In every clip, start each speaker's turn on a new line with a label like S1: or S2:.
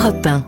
S1: Europe 1.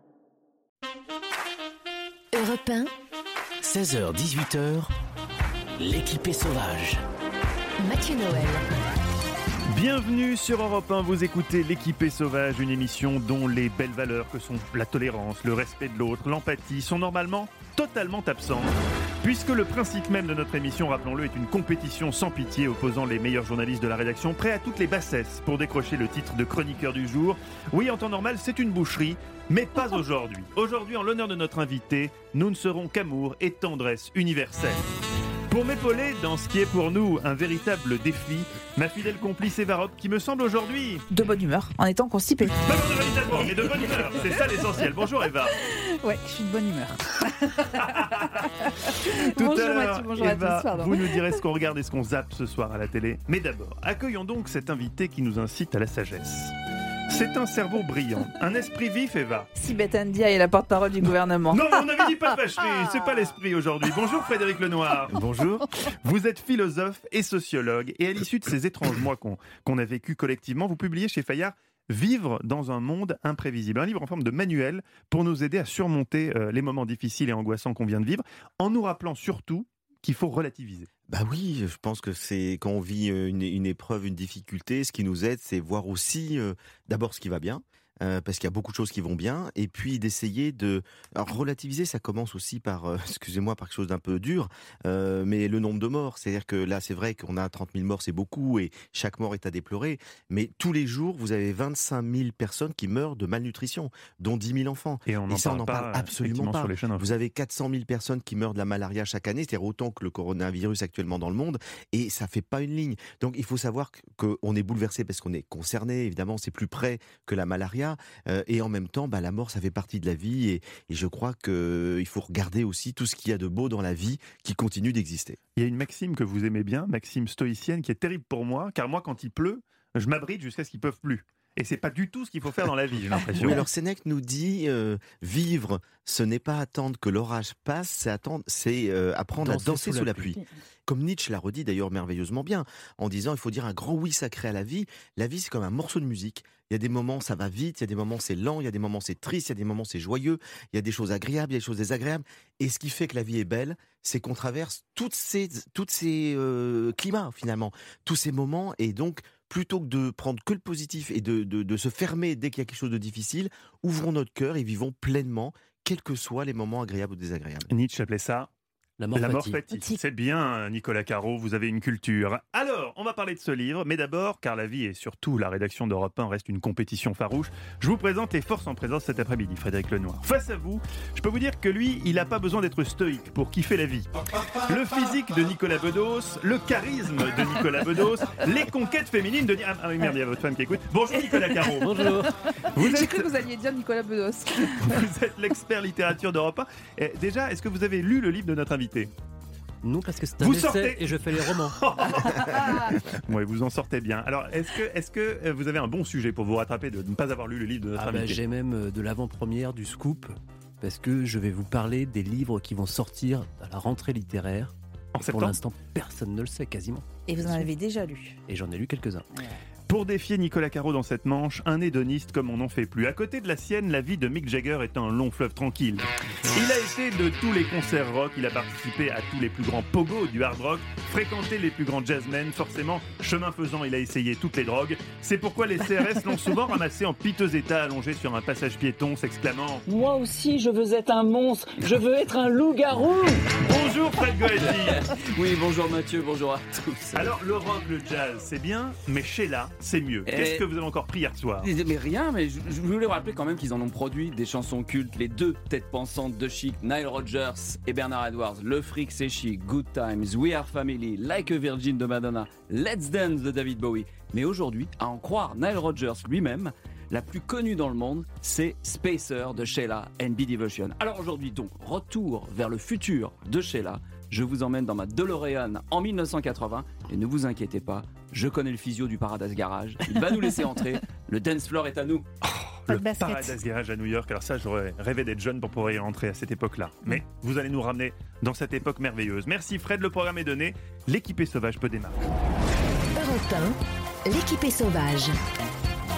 S1: Europe 1.
S2: 16h-18h, l'équipée sauvage.
S1: Mathieu Noël.
S3: Bienvenue sur Europe 1, vous écoutez l'équipée sauvage, une émission dont les belles valeurs que sont la tolérance, le respect de l'autre, l'empathie sont normalement totalement absentes. Puisque le principe même de notre émission, rappelons-le, est une compétition sans pitié opposant les meilleurs journalistes de la rédaction, prêts à toutes les bassesses pour décrocher le titre de chroniqueur du jour. Oui, en temps normal, c'est une boucherie, mais pas aujourd'hui. Aujourd'hui, en l'honneur de notre invité, nous ne serons qu'amour et tendresse universelle. Pour m'épauler dans ce qui est pour nous un véritable défi, ma fidèle complice Eva Rob, qui me semble aujourd'hui
S4: de bonne humeur, en étant constipée.
S3: Pas de réalisateur, mais de bonne humeur, c'est ça l'essentiel. Bonjour Eva.
S4: Ouais, je suis de bonne humeur.
S3: Tout à l'heure,
S4: Mathieu, bonjour
S3: Eva,
S4: à tous, pardon.
S3: vous nous direz ce qu'on regarde et ce qu'on zappe ce soir à la télé. Mais d'abord, accueillons donc cet invité qui nous incite à la sagesse. C'est un cerveau brillant, un esprit vif, Eva.
S4: Sibeth Ndiaye est la porte-parole du gouvernement.
S3: Non, on avait dit pas fâcherie, c'est pas l'esprit aujourd'hui. Bonjour Frédéric Lenoir. Bonjour. Vous êtes philosophe et sociologue, et à l'issue de ces étranges mois qu'on a vécu collectivement, vous publiez chez Fayard Vivre dans un monde imprévisible, un livre en forme de manuel pour nous aider à surmonter les moments difficiles et angoissants qu'on vient de vivre, en nous rappelant surtout qu'il faut relativiser.
S5: Bah oui, je pense que c'est quand on vit une épreuve, une difficulté, ce qui nous aide, c'est voir aussi d'abord ce qui va bien, parce qu'il y a beaucoup de choses qui vont bien, et puis d'essayer de... Alors relativiser, ça commence aussi par, excusez-moi, par quelque chose d'un peu dur, mais le nombre de morts. C'est-à-dire que là, c'est vrai qu'on a 30 000 morts, c'est beaucoup, et chaque mort est à déplorer, mais tous les jours, vous avez 25 000 personnes qui meurent de malnutrition, dont 10 000 enfants.
S3: Et on n'en parle
S5: absolument pas.
S3: Sur les chaînes.
S5: Vous avez 400 000 personnes qui meurent de la malaria chaque année, c'est-à-dire autant que le coronavirus actuellement dans le monde, et ça fait pas une ligne. Donc il faut savoir qu'on est bouleversé parce qu'on est concerné, évidemment, c'est plus près que la malaria, et en même temps, la mort, ça fait partie de la vie, et je crois qu'il faut regarder aussi tout ce qu'il y a de beau dans la vie qui continue d'exister.
S3: Il y a une maxime que vous aimez bien, maxime stoïcienne, qui est terrible pour moi, car moi, quand il pleut, je m'abrite jusqu'à ce qu'il ne pleuve plus. Et c'est pas du tout ce qu'il faut faire dans la vie, j'ai l'impression.
S5: Oui, alors Sénèque nous dit vivre, ce n'est pas attendre que l'orage passe, c'est apprendre à danser sous la pluie. Comme Nietzsche l'a redit d'ailleurs merveilleusement bien, en disant il faut dire un grand oui sacré à la vie. La vie, c'est comme un morceau de musique. Il y a des moments ça va vite, il y a des moments c'est lent, il y a des moments c'est triste, il y a des moments c'est joyeux, il y a des choses agréables, il y a des choses désagréables. Et ce qui fait que la vie est belle, c'est qu'on traverse toutes ces climats finalement, tous ces moments, et donc plutôt que de prendre que le positif et de se fermer dès qu'il y a quelque chose de difficile, ouvrons notre cœur et vivons pleinement, quels que soient les moments agréables ou désagréables.
S3: Nietzsche appelait ça la mort fati. C'est bien, Nicolas Caro, vous avez une culture. Alors, on va parler de ce livre, mais d'abord, car la vie et surtout la rédaction d'Europe 1 reste une compétition farouche, je vous présente les forces en présence cet après-midi, Frédéric Lenoir. Face à vous, je peux vous dire que lui, il n'a pas besoin d'être stoïque pour kiffer la vie. Le physique de Nicolas Bedos, le charisme de Nicolas Bedos, les conquêtes féminines de... Ah oui, merde, il y a votre femme qui écoute. Bonjour Nicolas Caro.
S2: Bonjour.
S4: J'ai cru que vous alliez dire Nicolas Bedos.
S3: Vous êtes l'expert littérature d'Europe 1. Et déjà, est-ce que vous avez lu le livre de notre invité ?
S2: Non, parce que c'est un essai et je fais les romans.
S3: Oui, vous en sortez bien. Alors, est-ce que vous avez un bon sujet pour vous rattraper de ne pas avoir lu le livre de notre invité ?
S2: J'ai même de l'avant-première du scoop, parce que je vais vous parler des livres qui vont sortir à la rentrée littéraire.
S3: En septembre ?
S2: Pour l'instant, personne ne le sait quasiment.
S4: Et vous en avez déjà lu.
S2: Et j'en ai lu quelques-uns.
S4: Ouais.
S3: Pour défier Nicolas Caro dans cette manche, un hédoniste comme on n'en fait plus. À côté de la sienne, la vie de Mick Jagger est un long fleuve tranquille. Il a été de tous les concerts rock, il a participé à tous les plus grands pogos du hard rock, fréquenté les plus grands jazzmen, forcément, chemin faisant, il a essayé toutes les drogues. C'est pourquoi les CRS l'ont souvent ramassé en piteux état, allongé sur un passage piéton, s'exclamant «
S6: Moi aussi, je veux être un monstre, je veux être un loup-garou !»
S3: Bonjour Fred Goetti.
S6: Oui, bonjour Mathieu, bonjour à tous.
S3: Alors, le rock, le jazz, c'est bien, mais Sheila, c'est mieux. Qu'est-ce que vous avez encore pris hier soir ?
S6: Mais rien, mais je voulais vous rappeler quand même qu'ils en ont produit des chansons cultes, les deux têtes pensantes de Chic, Nile Rodgers et Bernard Edwards, Le Fric c'est Chic, Good Times, We Are Family, Like a Virgin de Madonna, Let's Dance de David Bowie. Mais aujourd'hui, à en croire Nile Rodgers lui-même, la plus connue dans le monde, c'est Spacer de Sheila and Be Devotion. Alors aujourd'hui donc, retour vers le futur de Sheila. Je vous emmène dans ma DeLorean en 1980 et ne vous inquiétez pas, je connais le physio du Paradise Garage. Il va nous laisser entrer. Le dance floor est à nous.
S3: Le Paradise Garage à New York. Alors ça, j'aurais rêvé d'être jeune pour pouvoir y rentrer à cette époque-là. Mais vous allez nous ramener dans cette époque merveilleuse. Merci Fred, le programme est donné. L'équipée sauvage peut démarrer.
S1: Europe 1, l'équipée sauvage.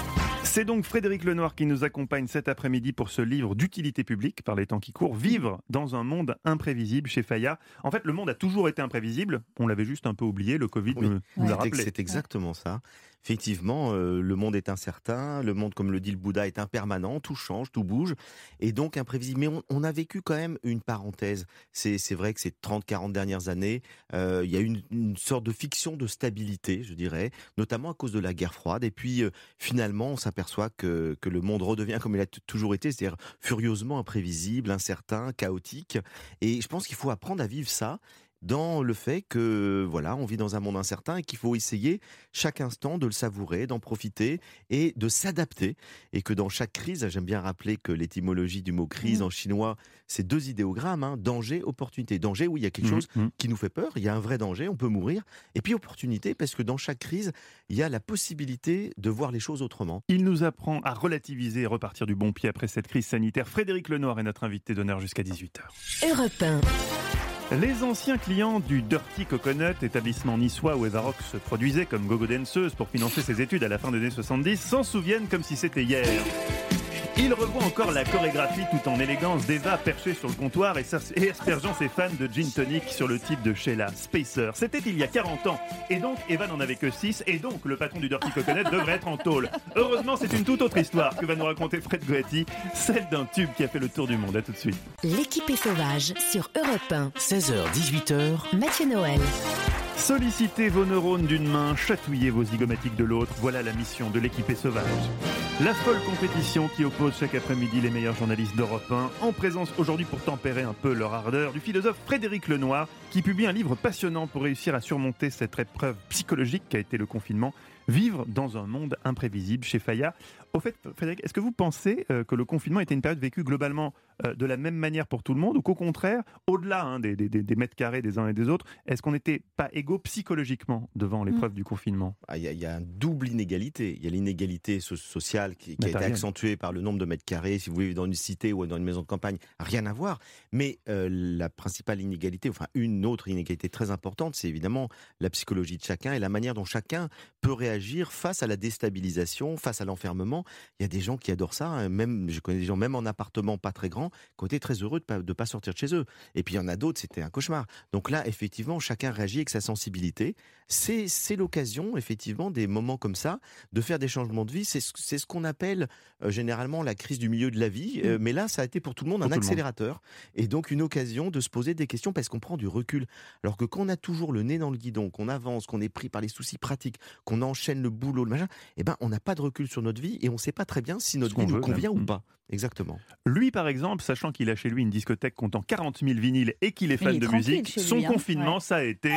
S3: C'est donc Frédéric Lenoir qui nous accompagne cet après-midi pour ce livre d'utilité publique par les temps qui courent, Vivre dans un monde imprévisible chez Fayard. En fait, le monde a toujours été imprévisible, on l'avait juste un peu oublié, le Covid nous l'a rappelé.
S5: C'est exactement ça. Effectivement, le monde est incertain, le monde, comme le dit le Bouddha, est impermanent, tout change, tout bouge, et donc imprévisible. Mais on a vécu quand même une parenthèse. C'est vrai que ces 30-40 dernières années, il y a une sorte de fiction de stabilité, je dirais, notamment à cause de la guerre froide. Et puis, finalement, on s'aperçoit que le monde redevient comme il a toujours été, c'est-à-dire furieusement imprévisible, incertain, chaotique. Et je pense qu'il faut apprendre à vivre ça, dans le fait que voilà, on vit dans un monde incertain et qu'il faut essayer chaque instant de le savourer, d'en profiter et de s'adapter, et que dans chaque crise, j'aime bien rappeler que l'étymologie du mot crise en chinois, c'est 2 idéogrammes, danger, opportunité. Danger, oui, il y a quelque chose qui nous fait peur, il y a un vrai danger, on peut mourir, et puis opportunité, parce que dans chaque crise, il y a la possibilité de voir les choses autrement.
S3: Il nous apprend à relativiser et repartir du bon pied après cette crise sanitaire. Frédéric Lenoir est notre invité d'honneur jusqu'à 18h.
S1: Europe 1.
S3: Les anciens clients du Dirty Coconut, établissement niçois où Eva Rock se produisait comme gogo danseuse pour financer ses études à la fin des années 70, s'en souviennent comme si c'était hier. Ils revoient encore la chorégraphie tout en élégance d'Eva perchée sur le comptoir et aspergeant ses fans de gin tonic sur le titre de Sheila, Spacer. C'était il y a 40 ans, et donc Eva n'en avait que 6, et donc le patron du Dirty Coconut devrait être en tôle. Heureusement, c'est une toute autre histoire que va nous raconter Fred Goetti, celle d'un tube qui a fait le tour du monde. À tout de suite.
S1: L'équipe est sauvage sur Europe 1.
S2: 16h-18h.
S1: Mathieu Noël.
S3: Sollicitez vos neurones d'une main, chatouillez vos zygomatiques de l'autre, voilà la mission de l'équipée sauvage. La folle compétition qui oppose chaque après-midi les meilleurs journalistes d'Europe 1, en présence aujourd'hui pour tempérer un peu leur ardeur, du philosophe Frédéric Lenoir, qui publie un livre passionnant pour réussir à surmonter cette épreuve psychologique qu'a été le confinement, Vivre dans un monde imprévisible chez Fayard. Au fait, Frédéric, est-ce que vous pensez que le confinement était une période vécue globalement de la même manière pour tout le monde, ou qu'au contraire, au-delà des mètres carrés des uns et des autres, est-ce qu'on n'était pas égaux psychologiquement devant l'épreuve du confinement ?
S5: Il y a une double inégalité. Il y a l'inégalité sociale qui a été accentuée par le nombre de mètres carrés. Si vous vivez dans une cité ou dans une maison de campagne, rien à voir. Mais la principale inégalité, enfin une autre inégalité très importante, c'est évidemment la psychologie de chacun et la manière dont chacun peut réagir face à la déstabilisation, face à l'enfermement. Il y a des gens qui adorent ça, hein. Même, je connais des gens, même en appartement pas très grand, qui ont été très heureux de pas sortir de chez eux. Et puis il y en a d'autres, c'était un cauchemar. Donc là, effectivement, chacun réagit avec sa sensibilité. C'est l'occasion, effectivement, des moments comme ça, de faire des changements de vie. C'est ce qu'on appelle généralement la crise du milieu de la vie. Mais là, ça a été pour tout le monde un accélérateur. Et donc une occasion de se poser des questions parce qu'on prend du recul. Alors que quand on a toujours le nez dans le guidon, qu'on avance, qu'on est pris par les soucis pratiques, qu'on enchaîne le boulot, le machin, eh ben, on n'a pas de recul sur notre vie et on ne sait pas très bien si notre vie nous convient ou pas. Exactement.
S3: Lui, par exemple, sachant qu'il a chez lui une discothèque comptant 40 000 vinyles et qu'il est fan de musique, son confinement, ça a été...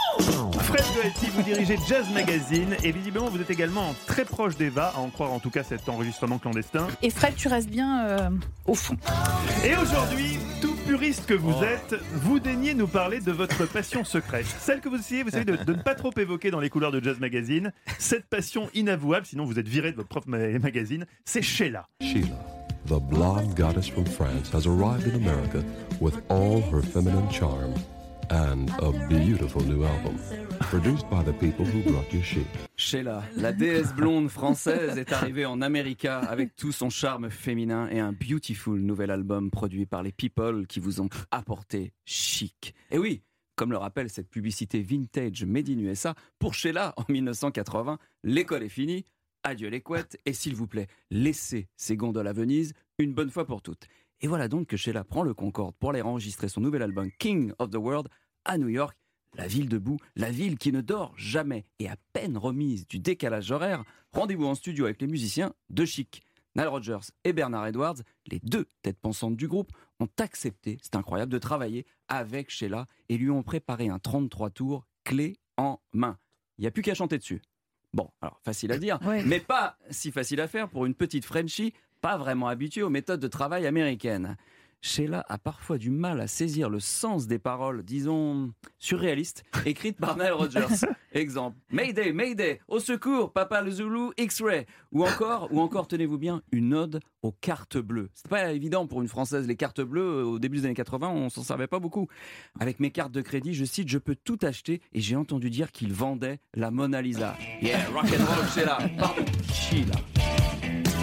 S3: Fred Goetti, vous dirigez Jazz Magazine et visiblement vous êtes également très proche d'Eva, à en croire en tout cas cet enregistrement clandestin.
S4: Et Fred, tu restes bien au fond.
S3: Et aujourd'hui, tout puriste que vous êtes, vous daignez nous parler de votre passion secrète. Celle que vous essayez de ne pas trop évoquer dans les couloirs de Jazz Magazine. Cette passion inavouable, sinon vous êtes viré de votre propre magazine, c'est Sheila.
S7: Sheila, the blonde goddess from France, has arrived in America with all her feminine charm and a beautiful new album, produced by the people who brought you Sheila.
S6: Sheila, la déesse blonde française, est arrivée en America avec tout son charme féminin et un beautiful nouvel album produit par les people qui vous ont apporté chic. Et oui, comme le rappelle cette publicité vintage made in USA, pour Sheila, en 1980, l'école est finie, adieu les couettes, et s'il vous plaît, laissez ces gondoles à Venise une bonne fois pour toutes. Et voilà donc que Sheila prend le Concorde pour aller enregistrer son nouvel album King of the World à New York, la ville debout, la ville qui ne dort jamais, et à peine remise du décalage horaire, rendez-vous en studio avec les musiciens de Chic. Nile Rodgers et Bernard Edwards, les deux têtes pensantes du groupe, ont accepté, c'est incroyable, de travailler avec Sheila et lui ont préparé un 33 tours clé en main. Il n'y a plus qu'à chanter dessus. Bon, alors facile à dire, mais pas si facile à faire pour une petite Frenchie pas vraiment habituée aux méthodes de travail américaines. Sheila a parfois du mal à saisir le sens des paroles, disons, surréalistes, écrites par Nile Rodgers. Exemple, Mayday, Mayday, au secours, Papa le Zoulou, X-Ray. Ou encore, tenez-vous bien, une ode aux cartes bleues. C'est pas évident pour une Française, les cartes bleues, au début des années 80, on s'en servait pas beaucoup. Avec mes cartes de crédit, je cite, je peux tout acheter, et j'ai entendu dire qu'ils vendaient la Mona Lisa. Yeah, rock and roll, Sheila. Pardon, Sheila.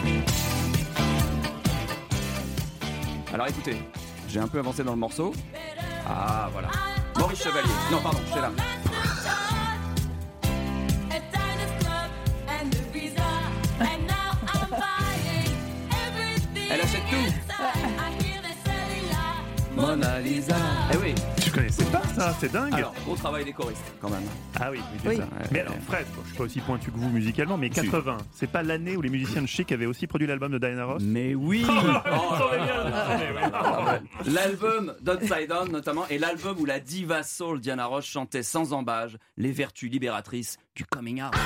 S6: Alors écoutez, j'ai un peu avancé dans le morceau. Ah voilà. Maurice Chevalier. Non pardon, Sheila. Elle achète tout. Mona Lisa. Eh oui.
S3: Je connaissais pas ça, c'est dingue.
S6: Alors, gros travail des choristes quand même.
S3: Ah oui, c'est ça. Mais alors, Fred, je suis pas aussi pointu que vous musicalement, mais 80, c'est pas l'année où les musiciens de Chic avaient aussi produit l'album de Diana Ross?
S6: Mais oui. L'album d'Upside Down notamment, et l'album où la diva soul Diana Ross chantait sans embâge les vertus libératrices du coming out.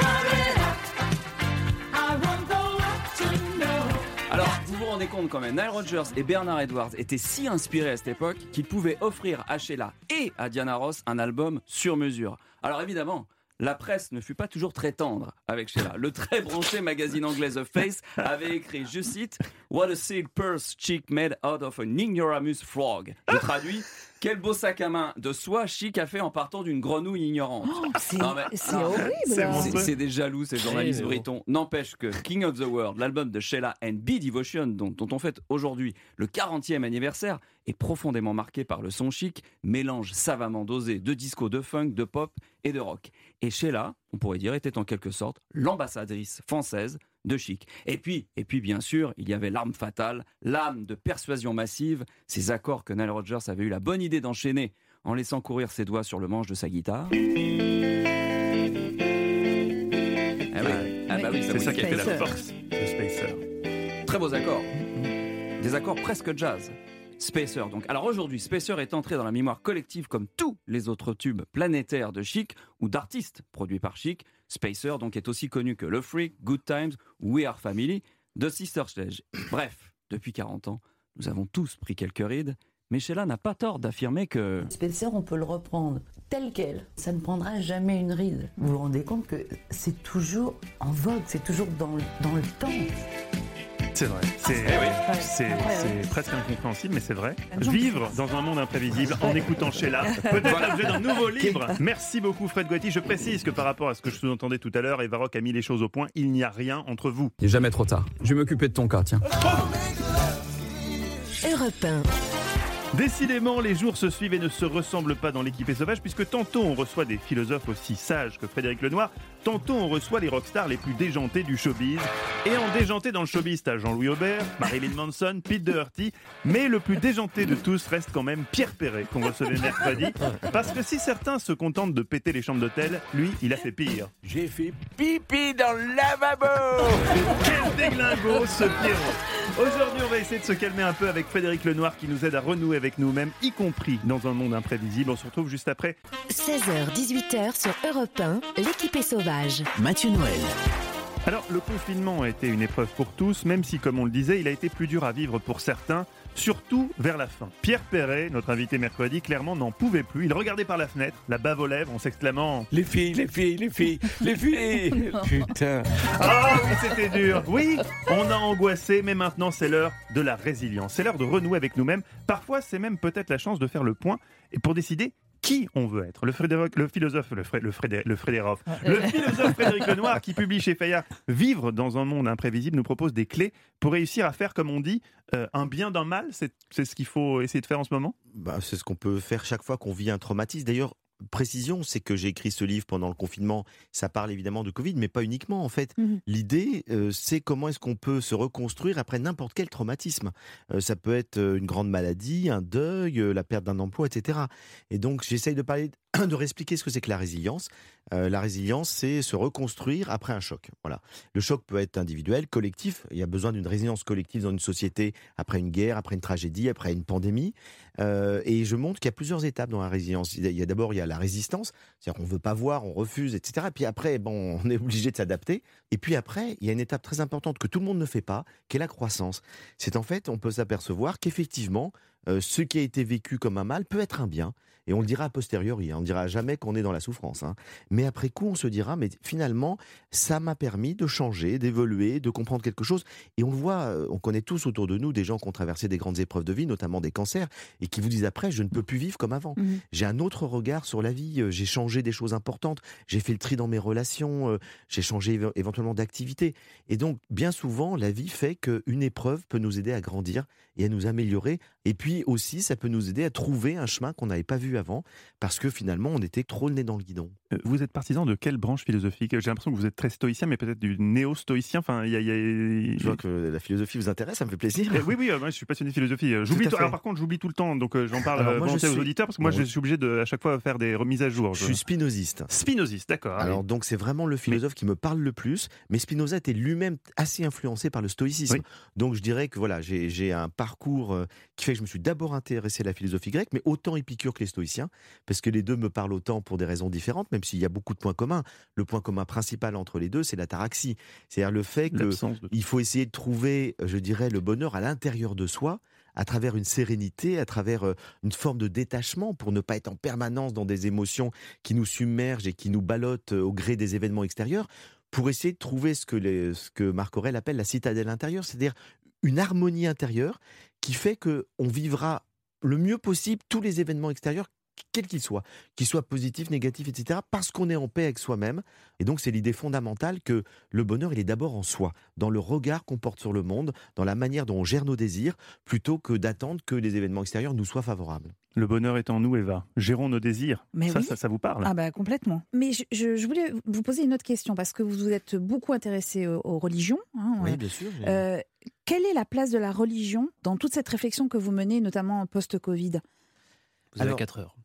S6: Alors, vous vous rendez compte quand même, Nile Rodgers et Bernard Edwards étaient si inspirés à cette époque qu'ils pouvaient offrir à Sheila et à Diana Ross un album sur mesure. Alors évidemment, la presse ne fut pas toujours très tendre avec Sheila. Le très branché magazine anglais The Face avait écrit, je cite, « What a silk purse Chic made out of an ignoramus frog ». Je traduis, « Quel beau sac à main de soie Chic a fait en partant d'une grenouille ignorante ».
S4: C'est horrible.
S6: C'est des jaloux, ces journalistes britons. N'empêche que King of the World, l'album de Sheila and Be Devotion, dont on fête aujourd'hui le 40e anniversaire, est profondément marqué par le son chic, mélange savamment dosé de disco, de funk, de pop et de rock. Et Sheila, on pourrait dire, était en quelque sorte l'ambassadrice française de chic. Et puis, bien sûr, il y avait l'arme fatale, l'âme de persuasion massive, ces accords que Nile Rodgers avait eu la bonne idée d'enchaîner en laissant courir ses doigts sur le manche de sa guitare.
S3: C'est ça qui a fait la force de Spacer.
S6: Très beaux accords. Des accords presque jazz. Spacer donc. Alors aujourd'hui, Spacer est entré dans la mémoire collective comme tous les autres tubes planétaires de Chic ou d'artistes produits par Chic. Spacer donc est aussi connu que Le Freak, Good Times, We Are Family, The Sister Sledge. Bref, depuis 40 ans, nous avons tous pris quelques rides, mais Sheila n'a pas tort d'affirmer que...
S8: Spacer, on peut le reprendre tel quel. Ça ne prendra jamais une ride. Vous vous rendez compte que c'est toujours en vogue, c'est toujours dans le temps.
S3: C'est vrai, c'est presque incompréhensible, mais c'est vrai. Vivre dans un monde imprévisible en écoutant Sheila, peut-être l'objet d'un nouveau livre. Merci beaucoup Fred Goiti. Je précise que par rapport à ce que je sous-entendais tout à l'heure, Eva Rock a mis les choses au point. Il n'y a rien entre vous.
S6: Il n'est jamais trop tard. Je vais m'occuper de ton cas, tiens.
S1: Europe 1.
S3: Décidément, les jours se suivent et ne se ressemblent pas dans l'équipée sauvage, puisque tantôt on reçoit des philosophes aussi sages que Frédéric Lenoir, tantôt on reçoit les rockstars les plus déjantés du showbiz. Et en déjanté dans le showbiz, t'as Jean-Louis Aubert, Marilyn Manson, Pete Doherty, mais le plus déjanté de tous reste quand même Pierre Perret, qu'on recevait mercredi, parce que si certains se contentent de péter les chambres d'hôtel, lui, il a fait pire.
S9: J'ai fait pipi dans le lavabo.
S3: Quel déglingo ce Pierrot. Aujourd'hui, on va essayer de se calmer un peu avec Frédéric Lenoir qui nous aide à renouer avec nous-mêmes, y compris dans un monde imprévisible. On se retrouve juste après.
S1: 16h-18h sur Europe 1, l'équipée sauvage.
S2: Mathieu Noël.
S3: Alors, le confinement a été une épreuve pour tous, même si, comme on le disait, il a été plus dur à vivre pour certains, surtout vers la fin. Pierre Perret, notre invité mercredi, clairement n'en pouvait plus. Il regardait par la fenêtre, la bave aux lèvres, en s'exclamant «
S9: Les filles, les filles, les filles, les filles !» Putain.
S3: Ah oui, c'était dur. Oui, on a angoissé, mais maintenant c'est l'heure de la résilience. C'est l'heure de renouer avec nous-mêmes. Parfois, c'est même peut-être la chance de faire le point et pour décider qui on veut être. Le philosophe Frédéric Lenoir, qui publie chez Fayard Vivre dans un monde imprévisible, nous propose des clés pour réussir à faire, comme on dit, un bien d'un mal. C'est ce qu'il faut essayer de faire en ce moment.
S5: C'est ce qu'on peut faire chaque fois qu'on vit un traumatisme. D'ailleurs, précision, c'est que j'ai écrit ce livre pendant le confinement. Ça parle évidemment de Covid, mais pas uniquement en fait. L'idée, c'est comment est-ce qu'on peut se reconstruire après n'importe quel traumatisme. Ça peut être une grande maladie, un deuil, la perte d'un emploi, etc. Et donc, j'essaye de parler, de réexpliquer ce que c'est que la résilience. La résilience, c'est se reconstruire après un choc. Voilà. Le choc peut être individuel, collectif. Il y a besoin d'une résilience collective dans une société après une guerre, après une tragédie, après une pandémie. Et je montre qu'il y a plusieurs étapes dans la résilience. D'abord, il y a la résistance, c'est-à-dire qu'on ne veut pas voir, on refuse, etc. Et puis après, on est obligé de s'adapter. Et puis après, il y a une étape très importante que tout le monde ne fait pas, qui est la croissance. C'est en fait, on peut s'apercevoir qu'effectivement, ce qui a été vécu comme un mal peut être un bien. Et on le dira a posteriori, on ne dira jamais qu'on est dans la souffrance. Mais après coup, on se dira, mais finalement, ça m'a permis de changer, d'évoluer, de comprendre quelque chose. Et on le voit, on connaît tous autour de nous des gens qui ont traversé des grandes épreuves de vie, notamment des cancers, et qui vous disent après, je ne peux plus vivre comme avant. J'ai un autre regard sur la vie, j'ai changé des choses importantes, j'ai fait le tri dans mes relations, j'ai changé éventuellement d'activité. Et donc, bien souvent, la vie fait qu'une épreuve peut nous aider à grandir et à nous améliorer. Et puis aussi, ça peut nous aider à trouver un chemin qu'on n'avait pas vu avant, parce que finalement, on était trop le nez dans le guidon.
S3: Vous êtes partisan de quelle branche philosophique ? J'ai l'impression que vous êtes très stoïcien, mais peut-être du néo-stoïcien. Enfin,
S5: Je vois que la philosophie vous intéresse, ça me fait plaisir.
S3: Oui, moi je suis passionné de philosophie. Alors par contre, j'oublie tout le temps, donc j'en parle volontiers aux auditeurs, parce que moi je suis obligé de à chaque fois faire des remises à jour.
S5: Je suis spinoziste.
S3: Spinoziste, d'accord.
S5: Alors donc c'est vraiment le philosophe qui me parle le plus, mais Spinoza était lui-même assez influencé par le stoïcisme. Oui. Donc je dirais que voilà, j'ai un parcours qui fait que je me suis d'abord intéressé à la philosophie grecque, mais autant Épicure que les stoïciens, parce que les deux me parlent autant pour des raisons différentes, même s'il y a beaucoup de points communs. Le point commun principal entre les deux, c'est l'ataraxie. C'est-à-dire le fait qu'il faut essayer de trouver, je dirais, le bonheur à l'intérieur de soi, à travers une sérénité, à travers une forme de détachement, pour ne pas être en permanence dans des émotions qui nous submergent et qui nous ballottent au gré des événements extérieurs, pour essayer de trouver ce que Marc Aurèle appelle la citadelle intérieure, c'est-à-dire une harmonie intérieure qui fait qu'on vivra le mieux possible tous les événements extérieurs, quels qu'ils soient positifs, négatifs, etc., parce qu'on est en paix avec soi-même. Et donc, c'est l'idée fondamentale que le bonheur, il est d'abord en soi, dans le regard qu'on porte sur le monde, dans la manière dont on gère nos désirs, plutôt que d'attendre que les événements extérieurs nous soient favorables.
S3: Le bonheur est en nous, Eva. Gérons nos désirs. Ça vous parle ?
S10: Ah bah complètement. Mais je voulais vous poser une autre question, parce que vous vous êtes beaucoup intéressé aux religions.
S5: Oui, bien sûr.
S10: Quelle est la place de la religion dans toute cette réflexion que vous menez, notamment post-Covid ?
S2: Vous avez 4 heures.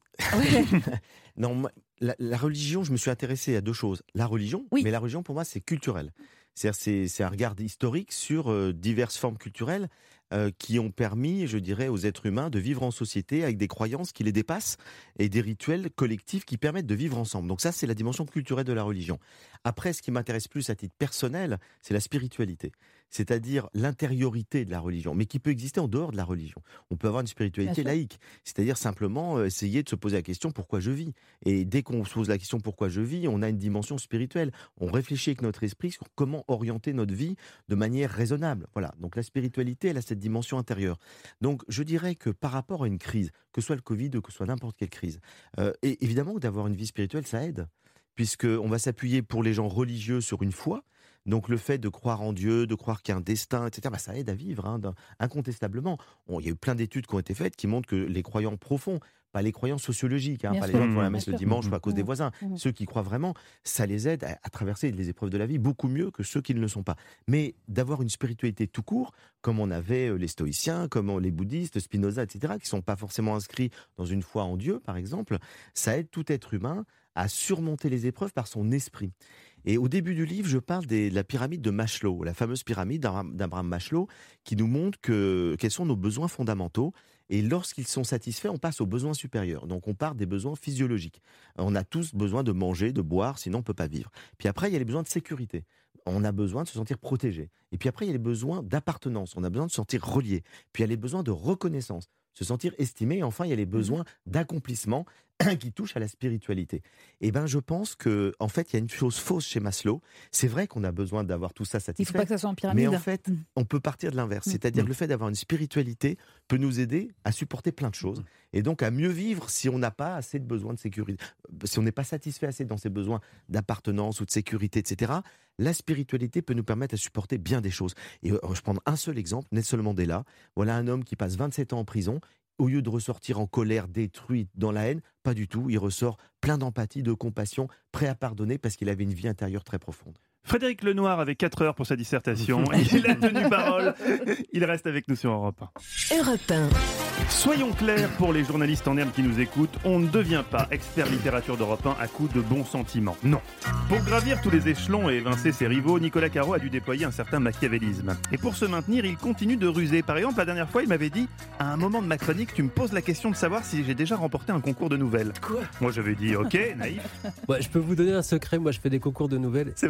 S5: Non, la religion, je me suis intéressé à deux choses. La religion, mais la religion pour moi c'est culturel. C'est un regard historique sur diverses formes culturelles qui ont permis, je dirais, aux êtres humains de vivre en société avec des croyances qui les dépassent et des rituels collectifs qui permettent de vivre ensemble. Donc ça, c'est la dimension culturelle de la religion. Après, ce qui m'intéresse plus à titre personnel, c'est la spiritualité. C'est-à-dire l'intériorité de la religion, mais qui peut exister en dehors de la religion. On peut avoir une spiritualité laïque, c'est-à-dire simplement essayer de se poser la question pourquoi je vis. Et dès qu'on se pose la question pourquoi je vis, on a une dimension spirituelle. On réfléchit avec notre esprit sur comment orienter notre vie de manière raisonnable. Voilà. Donc la spiritualité, elle a cette dimension intérieure. Donc je dirais que par rapport à une crise, que ce soit le Covid ou que ce soit n'importe quelle crise, et évidemment que d'avoir une vie spirituelle, ça aide, puisqu'on va s'appuyer pour les gens religieux sur une foi. Donc le fait de croire en Dieu, de croire qu'il y a un destin, etc., ça aide à vivre, incontestablement. Il y a eu plein d'études qui ont été faites qui montrent que les croyants profonds, pas les croyants sociologiques, pas les gens qui vont à la messe le dimanche à cause des voisins, ceux qui croient vraiment, ça les aide à traverser les épreuves de la vie beaucoup mieux que ceux qui ne le sont pas. Mais d'avoir une spiritualité tout court, comme on avait les stoïciens, comme les bouddhistes, Spinoza, etc., qui ne sont pas forcément inscrits dans une foi en Dieu, par exemple, ça aide tout être humain à surmonter les épreuves par son esprit. Et au début du livre, je parle de la pyramide de Maslow, la fameuse pyramide d'Abraham Maslow, qui nous montre quels sont nos besoins fondamentaux. Et lorsqu'ils sont satisfaits, on passe aux besoins supérieurs. Donc on part des besoins physiologiques. On a tous besoin de manger, de boire, sinon on ne peut pas vivre. Puis après, il y a les besoins de sécurité. On a besoin de se sentir protégé. Et puis après, il y a les besoins d'appartenance. On a besoin de se sentir relié. Puis il y a les besoins de reconnaissance, se sentir estimé. Et enfin, il y a les besoins d'accomplissement qui touchent à la spiritualité. Et je pense que en fait, il y a une chose fausse chez Maslow. C'est vrai qu'on a besoin d'avoir tout ça satisfait.
S10: Il ne faut pas que ça soit en pyramide.
S5: Mais en fait, on peut partir de l'inverse. C'est-à-dire que le fait d'avoir une spiritualité peut nous aider à supporter plein de choses. Et donc à mieux vivre si on n'a pas assez de besoins de sécurité. Si on n'est pas satisfait assez dans ses besoins d'appartenance ou de sécurité, etc., la spiritualité peut nous permettre à supporter bien des choses. Et je prends un seul exemple, Nelson Mandela. Voilà un homme qui passe 27 ans en prison. Au lieu de ressortir en colère, détruit, dans la haine, pas du tout. Il ressort plein d'empathie, de compassion, prêt à pardonner parce qu'il avait une vie intérieure très profonde.
S3: Frédéric Lenoir avait 4 heures pour sa dissertation. Il a tenu parole. Il reste avec nous sur Europe 1.
S1: Europe 1.
S3: Soyons clairs pour les journalistes en herbe qui nous écoutent, on ne devient pas expert littérature d'Europe 1 à coup de bons sentiments. Non. Pour gravir tous les échelons et évincer ses rivaux, Nicolas Caro a dû déployer un certain machiavélisme. Et pour se maintenir, il continue de ruser. Par exemple, la dernière fois, il m'avait dit « À un moment de ma chronique, tu me poses la question de savoir si j'ai déjà remporté un concours de nouvelles. » Quoi ? Moi, j'avais dit « Ok, naïf. »
S2: Ouais, je peux vous donner un secret, moi je fais des concours de nouvelles.
S3: C'est vrai ?
S2: Et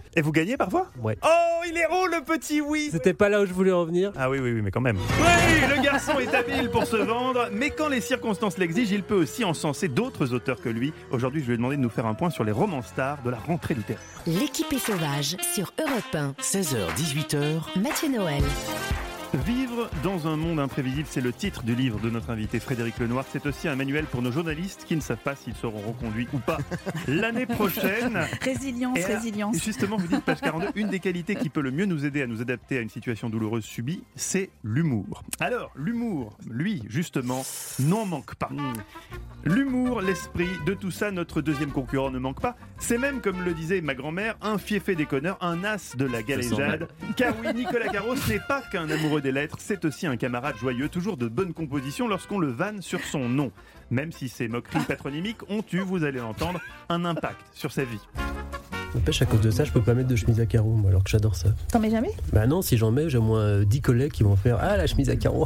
S3: Et vous gagnez parfois ?
S2: Ouais.
S3: Oh, il est haut le petit oui.
S2: C'était pas là où je voulais en venir.
S3: Ah oui, mais quand même. Oui, le garçon est habile pour se vendre, mais quand les circonstances l'exigent, il peut aussi encenser d'autres auteurs que lui. Aujourd'hui, je lui ai demandé de nous faire un point sur les romans stars de la rentrée littéraire.
S1: L'équipe est sauvage sur Europe 1.
S5: 16h-18h.
S1: Mathieu Noël.
S3: Vivre dans un monde imprévisible, c'est le titre du livre de notre invité Frédéric Lenoir. C'est aussi un manuel pour nos journalistes qui ne savent pas s'ils seront reconduits ou pas l'année prochaine.
S10: Résilience.
S3: Justement, vous dites, page 42, une des qualités qui peut le mieux nous aider à nous adapter à une situation douloureuse subie, c'est l'humour. Alors, l'humour, lui, justement, n'en manque pas. L'humour, l'esprit, de tout ça, notre deuxième concurrent ne manque pas. C'est même, comme le disait ma grand-mère, un fiefé déconneur, un as de la galéjade. Car oui, Nicolas Caro, ce n'est pas qu'un amoureux des lettres, c'est aussi un camarade joyeux, toujours de bonne composition lorsqu'on le vanne sur son nom. Même si ces moqueries patronymiques ont eu, vous allez l'entendre, un impact sur sa vie.
S2: N'empêche, à cause de ça, je peux pas mettre de chemise à carreaux, moi, alors que j'adore ça.
S10: T'en mets jamais ?
S2: Bah non, si j'en mets, j'ai au moins 10 collègues qui vont faire « Ah, la chemise à carreaux !»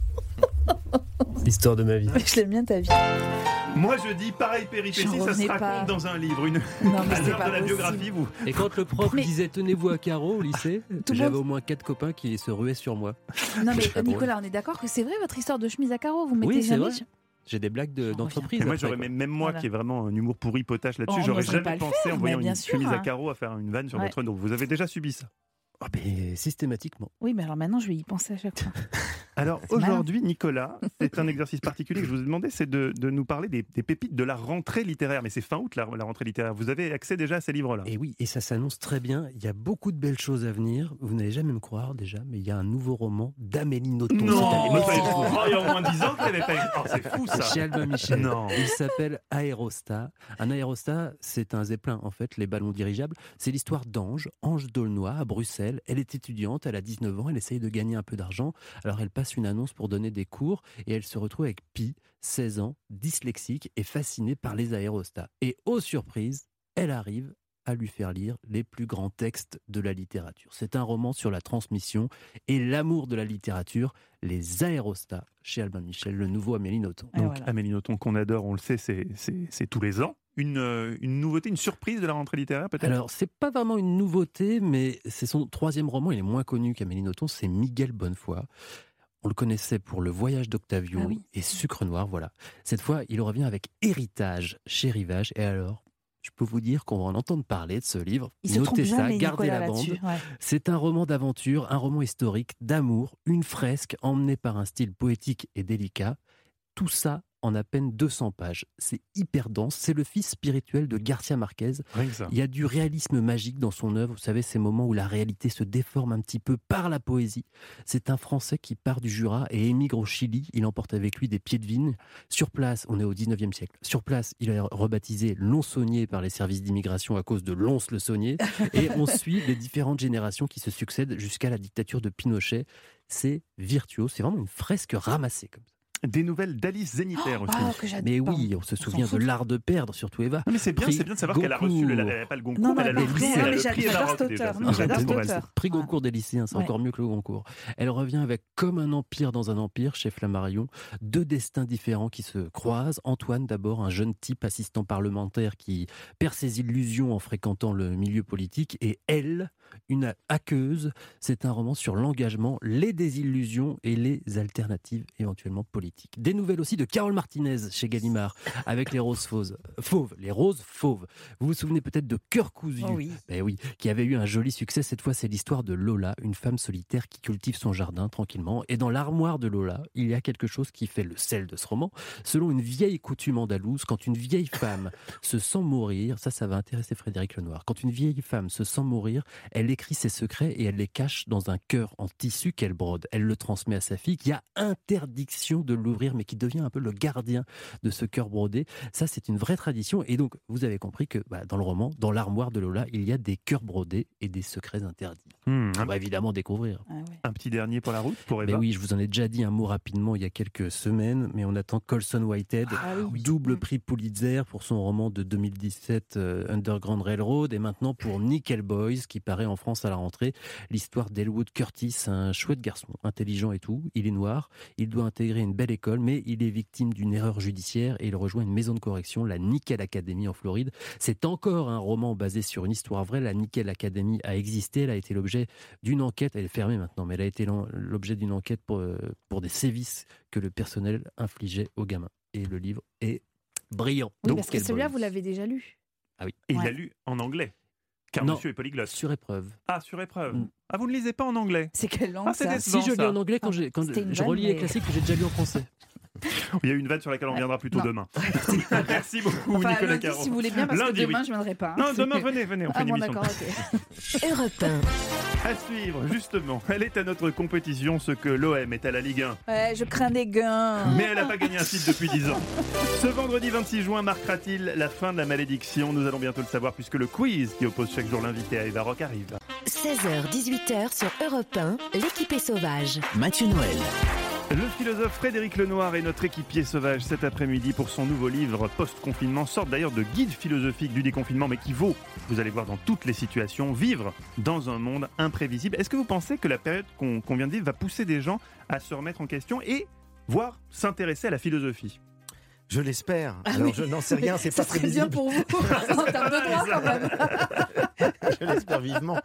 S2: C'est l'histoire de ma vie.
S10: Je l'aime bien ta vie.
S3: Moi je dis pareil péripétie, ça se raconte dans un livre, à l'heure de la biographie. Vous.
S2: Et quand le prof disait tenez-vous à carreaux au lycée, j'avais au moins 4 copains qui se ruaient sur moi.
S10: Non mais Nicolas, on est d'accord que c'est vrai votre histoire de chemise à carreaux, vous mettez
S2: oui, c'est
S10: jamais.
S2: vrai. J'ai des blagues d'entreprise.
S3: Et moi, j'aurais même moi qui ai vraiment un humour pourri potache là-dessus, j'aurais jamais pensé en voyant une chemise à carreaux à faire une vanne sur votre nom. Vous avez déjà subi ça?
S2: Oh, mais systématiquement.
S10: Oui, mais alors maintenant, je vais y penser à chaque fois.
S3: Alors aujourd'hui, Nicolas, c'est un exercice particulier que je vous ai demandé, c'est de nous parler des pépites de la rentrée littéraire. Mais c'est fin août la rentrée littéraire. Vous avez accès déjà à ces livres-là?
S2: Et oui, et ça s'annonce très bien. Il y a beaucoup de belles choses à venir. Vous n'allez jamais me croire déjà, mais il y a un nouveau roman d'Amélie Nothomb.
S3: Non, il y a au moins 10 ans qu'elle n'avait pas écrit. C'est fou ça.
S2: Chez Albin Michel.
S3: Non.
S2: Il s'appelle Aérostat. Un aérostat, c'est un zeppelin en fait, les ballons dirigeables. C'est l'histoire d'Ange d'Aulnoy à Bruxelles. Elle est étudiante, elle a 19 ans, elle essaye de gagner un peu d'argent. Alors elle passe une annonce pour donner des cours et elle se retrouve avec Pi, 16 ans, dyslexique et fascinée par les aérostats. Et aux surprises, elle arrive à lui faire lire les plus grands textes de la littérature. C'est un roman sur la transmission et l'amour de la littérature, les aérostats, chez Albin Michel, le nouveau Amélie Nothomb.
S3: Donc voilà. Amélie Nothomb qu'on adore, on le sait, c'est tous les ans. Une nouveauté, une surprise de la rentrée littéraire peut-être?
S2: Alors, c'est pas vraiment une nouveauté, mais c'est son troisième roman, il est moins connu qu'Amélie Nothomb, c'est Miguel Bonnefoy. On le connaissait pour Le Voyage d'Octavio et Sucre Noir, voilà. Cette fois, il revient avec Héritage chez Rivage, et alors je peux vous dire qu'on va en entendre parler de ce livre. Notez ça, gardez la bande. Ouais. C'est un roman d'aventure, un roman historique, d'amour, une fresque emmenée par un style poétique et délicat. Tout ça en à peine 200 pages. C'est hyper dense. C'est le fils spirituel de Garcia Marquez. Il y a du réalisme magique dans son œuvre. Vous savez, ces moments où la réalité se déforme un petit peu par la poésie. C'est un Français qui part du Jura et émigre au Chili. Il emporte avec lui des pieds de vigne. Sur place, on est au 19e siècle. Sur place, il est rebaptisé Lons-Saunier par les services d'immigration à cause de Lons-le-Saunier. Et on suit les différentes générations qui se succèdent jusqu'à la dictature de Pinochet. C'est virtuose. C'est vraiment une fresque ramassée comme ça.
S3: Des nouvelles d'Alice Zénitaire aussi.
S2: Mais oui, on se souvient de L'Art de perdre sur Tout et Va.
S3: Non mais c'est bien de savoir qu'elle a reçu, pas le Goncourt, elle a le prix.
S10: J'adore cet auteur.
S2: Prix Goncourt des lycéens, c'est encore mieux que le Goncourt. Elle revient avec Comme un empire dans un empire, chez Flammarion. 2 destins différents qui se croisent. Antoine d'abord, un jeune type assistant parlementaire qui perd ses illusions en fréquentant le milieu politique. Et elle, une hackeuse. C'est un roman sur l'engagement, les désillusions et les alternatives éventuellement politiques. Des nouvelles aussi de Carole Martinez chez Gallimard avec les roses fauves. Les roses fauves. Vous vous souvenez peut-être de Cœur cousu, qui avait eu un joli succès. Cette fois, c'est l'histoire de Lola, une femme solitaire qui cultive son jardin tranquillement. Et dans l'armoire de Lola, il y a quelque chose qui fait le sel de ce roman. Selon une vieille coutume andalouse, quand une vieille femme se sent mourir, ça va intéresser Frédéric Lenoir. Quand une vieille femme se sent mourir, elle écrit ses secrets et elle les cache dans un cœur en tissu qu'elle brode. Elle le transmet à sa fille qui a interdiction de l'ouvrir, mais qui devient un peu le gardien de ce cœur brodé. Ça, c'est une vraie tradition. Et donc, vous avez compris que dans le roman, dans l'armoire de Lola, il y a des cœurs brodés et des secrets interdits. On va évidemment découvrir.
S3: Un petit dernier pour la route, pour Eva.
S2: Mais oui, je vous en ai déjà dit un mot rapidement il y a quelques semaines, mais on attend Colson Whitehead, double prix Pulitzer pour son roman de 2017, Underground Railroad, et maintenant pour Nickel Boys, qui paraît en France à la rentrée. L'histoire d'Elwood Curtis, un chouette garçon, intelligent et tout. Il est noir, il doit intégrer une belle belle école, mais il est victime d'une erreur judiciaire et il rejoint une maison de correction, la Nickel Academy en Floride. C'est encore un roman basé sur une histoire vraie. La Nickel Academy a existé, elle a été l'objet d'une enquête, elle est fermée maintenant, mais elle a été l'objet d'une enquête pour des sévices que le personnel infligeait aux gamins. Et le livre est brillant.
S10: Oui,
S2: Donc,
S10: parce que celui-là, vous l'avez déjà lu.
S2: Ah oui.
S3: Et il l'a lu en anglais. Car monsieur est polyglotte.
S2: Sur épreuve.
S3: Ah, sur épreuve. Ah, vous ne lisez pas en anglais?
S10: C'est quelle langue ça?
S2: Si, je lis en anglais quand je relis les classiques que j'ai déjà lus en français.
S3: Il y a une vanne sur laquelle on viendra plutôt demain. Merci beaucoup, Nicolas
S10: lundi,
S3: Caron.
S10: si vous voulez bien, parce que demain, je ne viendrai pas.
S3: Non, demain, venez, on fait une émission.
S10: D'accord, ok.
S1: Europe 1.
S3: À suivre, justement. Elle est à notre compétition, ce que l'OM est à la Ligue 1.
S10: Ouais, je crains des gains.
S3: Mais elle n'a pas gagné un titre depuis 10 ans. Ce vendredi 26 juin marquera-t-il la fin de la malédiction? Nous allons bientôt le savoir, puisque le quiz qui oppose chaque jour l'invité à Eva Rock arrive.
S1: 16h-18h sur Europe 1, l'équipe est sauvage.
S11: Mathieu Noël.
S3: Le philosophe Frédéric Lenoir est notre équipier sauvage cet après-midi pour son nouveau livre post-confinement, sorte d'ailleurs de guide philosophique du déconfinement, mais qui vaut, vous allez voir dans toutes les situations, vivre dans un monde imprévisible. Est-ce que vous pensez que la période qu'on vient de vivre va pousser des gens à se remettre en question et voire s'intéresser à la philosophie?
S5: Je l'espère. Alors, je n'en sais rien, c'est pas très
S10: bien pour vous. En termes de droit, quand même.
S5: Je l'espère vivement.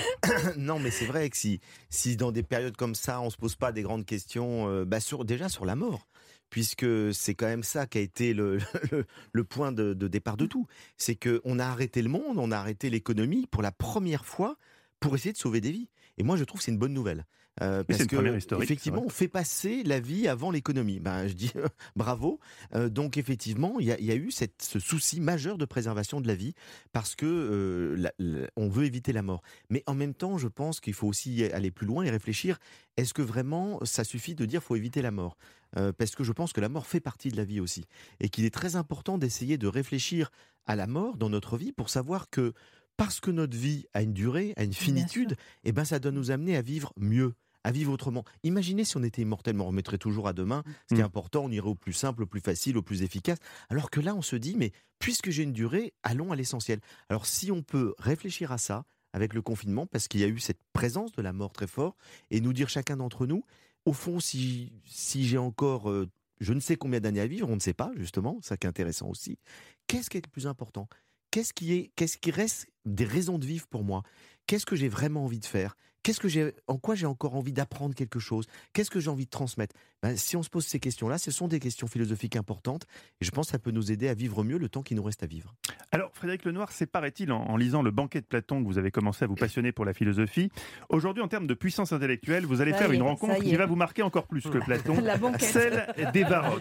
S5: Non, mais c'est vrai que si dans des périodes comme ça, on ne se pose pas des grandes questions, déjà sur la mort, puisque c'est quand même ça qui a été le point de départ de tout. C'est qu'on a arrêté le monde, on a arrêté l'économie pour la première fois pour essayer de sauver des vies. Et moi, je trouve que c'est une bonne nouvelle. Parce que effectivement, on fait passer la vie avant l'économie. Je dis bravo. Donc effectivement, il y a eu ce souci majeur de préservation de la vie parce que on veut éviter la mort. Mais en même temps, je pense qu'il faut aussi aller plus loin et réfléchir. Est-ce que vraiment ça suffit de dire faut éviter la mort? Parce que je pense que la mort fait partie de la vie aussi et qu'il est très important d'essayer de réfléchir à la mort dans notre vie pour savoir que parce que notre vie a une durée, a une finitude, ça doit nous amener à vivre mieux, à vivre autrement. Imaginez si on était immortel, mais on remettrait toujours à demain. Ce qui est important, on irait au plus simple, au plus facile, au plus efficace. Alors que là, on se dit, mais puisque j'ai une durée, allons à l'essentiel. Alors si on peut réfléchir à ça avec le confinement, parce qu'il y a eu cette présence de la mort très fort, et nous dire chacun d'entre nous, au fond, si j'ai encore je ne sais combien d'années à vivre, on ne sait pas justement, ça qui est intéressant aussi, qu'est-ce qui est le plus important ? Qu'est-ce qui reste des raisons de vivre pour moi? Qu'est-ce que j'ai vraiment envie de faire? En quoi j'ai encore envie d'apprendre quelque chose? Qu'est-ce que j'ai envie de transmettre? Si on se pose ces questions-là, ce sont des questions philosophiques importantes et je pense que ça peut nous aider à vivre mieux le temps qui nous reste à vivre.
S3: Alors Frédéric Lenoir, c'est paraît-il en lisant le Banquet de Platon que vous avez commencé à vous passionner pour la philosophie. Aujourd'hui, en termes de puissance intellectuelle, vous allez faire une rencontre qui va vous marquer encore plus que Platon, celle d'Eva Rock,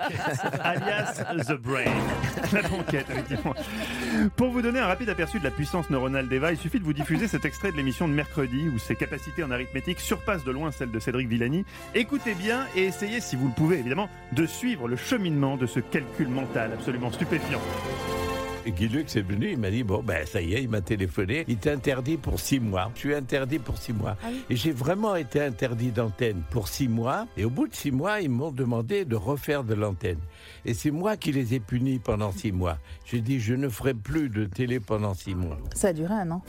S3: alias The Brain. La banquette, effectivement. Pour vous donner un rapide aperçu de la puissance neuronale d'Eva, il suffit de vous diffuser cet extrait de l'émission de mercredi où ses capacités en arithmétique surpassent de loin celles de Cédric Villani. Écoutez bien et essayez, si vous le pouvez évidemment, de suivre le cheminement de ce calcul mental absolument stupéfiant.
S9: Guy Lux est venu, il m'a dit, ça y est, il m'a téléphoné, il t'est interdit pour 6 mois. Je suis interdit pour 6 mois. Ah oui. Et j'ai vraiment été interdit d'antenne pour 6 mois. Et au bout de 6 mois, ils m'ont demandé de refaire de l'antenne. Et c'est moi qui les ai punis pendant 6 mois. J'ai dit, je ne ferai plus de télé pendant 6 mois.
S10: Ça a duré un an.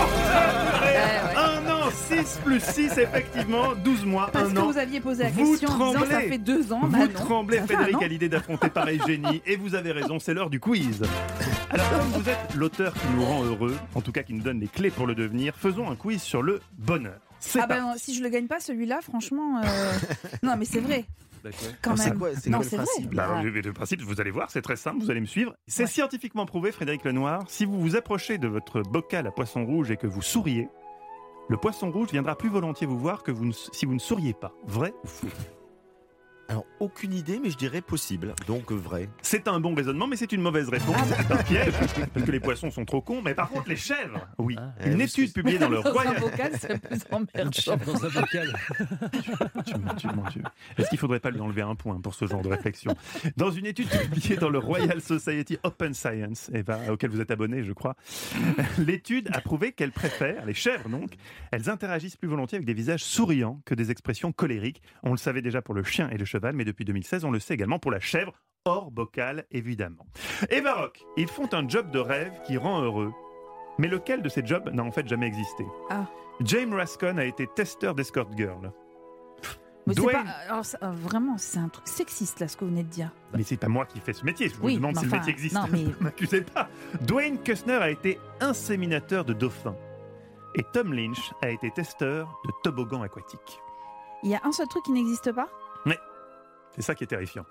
S3: Un an, 6 plus 6, effectivement, 12 mois,
S10: Parce
S3: un an.
S10: Parce que vous aviez posé la question en disant, ça fait 2 ans.
S3: Vous tremblez, Frédéric, à l'idée d'affronter pareil génie. Et vous avez raison, c'est l'heure du quiz. Alors, comme vous êtes l'auteur qui nous rend heureux, en tout cas qui nous donne les clés pour le devenir, faisons un quiz sur le bonheur.
S10: Non, si je le gagne pas, celui-là, franchement... Non, mais c'est vrai. Quand même.
S5: C'est quoi le principe?
S3: Le principe, vous allez voir, c'est très simple, vous allez me suivre. C'est scientifiquement prouvé, Frédéric Lenoir, si vous vous approchez de votre bocal à poisson rouge et que vous souriez, le poisson rouge viendra plus volontiers vous voir que si vous ne souriez pas. Vrai ou faux?
S5: Alors, aucune idée, mais je dirais possible. Donc, vrai.
S3: C'est un bon raisonnement, mais c'est une mauvaise réponse. C'est un piège, parce que les poissons sont trop cons. Mais par contre, les chèvres, oui. Une étude publiée dans le Royal...
S10: Dans un bocal, c'est plus emmerdant.
S2: Dans un bocal.
S3: Mon Dieu. Est-ce qu'il ne faudrait pas lui enlever un point pour ce genre de réflexion? Dans une étude publiée dans le Royal Society Open Science, auquel vous êtes abonné, je crois, l'étude a prouvé qu'elles préfèrent, les chèvres donc, elles interagissent plus volontiers avec des visages souriants que des expressions colériques. On le savait déjà pour le chien et le cheval, mais depuis 2016, on le sait également pour la chèvre, hors bocal, évidemment. Eva Rock, ils font un job de rêve qui rend heureux. Mais lequel de ces jobs n'a en fait jamais existé? James Rascon a été testeur d'escort girl.
S10: Mais
S3: Dwayne...
S10: vraiment, c'est un truc sexiste, là, ce que vous venez de dire.
S3: Mais c'est pas moi qui fais ce métier, je vous demande si le métier existe.
S10: Non, mais...
S3: Ne m'accusez pas. Dwayne Custner a été inséminateur de dauphins. Et Tom Lynch a été testeur de toboggan aquatique.
S10: Il y a un seul truc qui n'existe pas ?
S3: Mais c'est ça qui est terrifiant.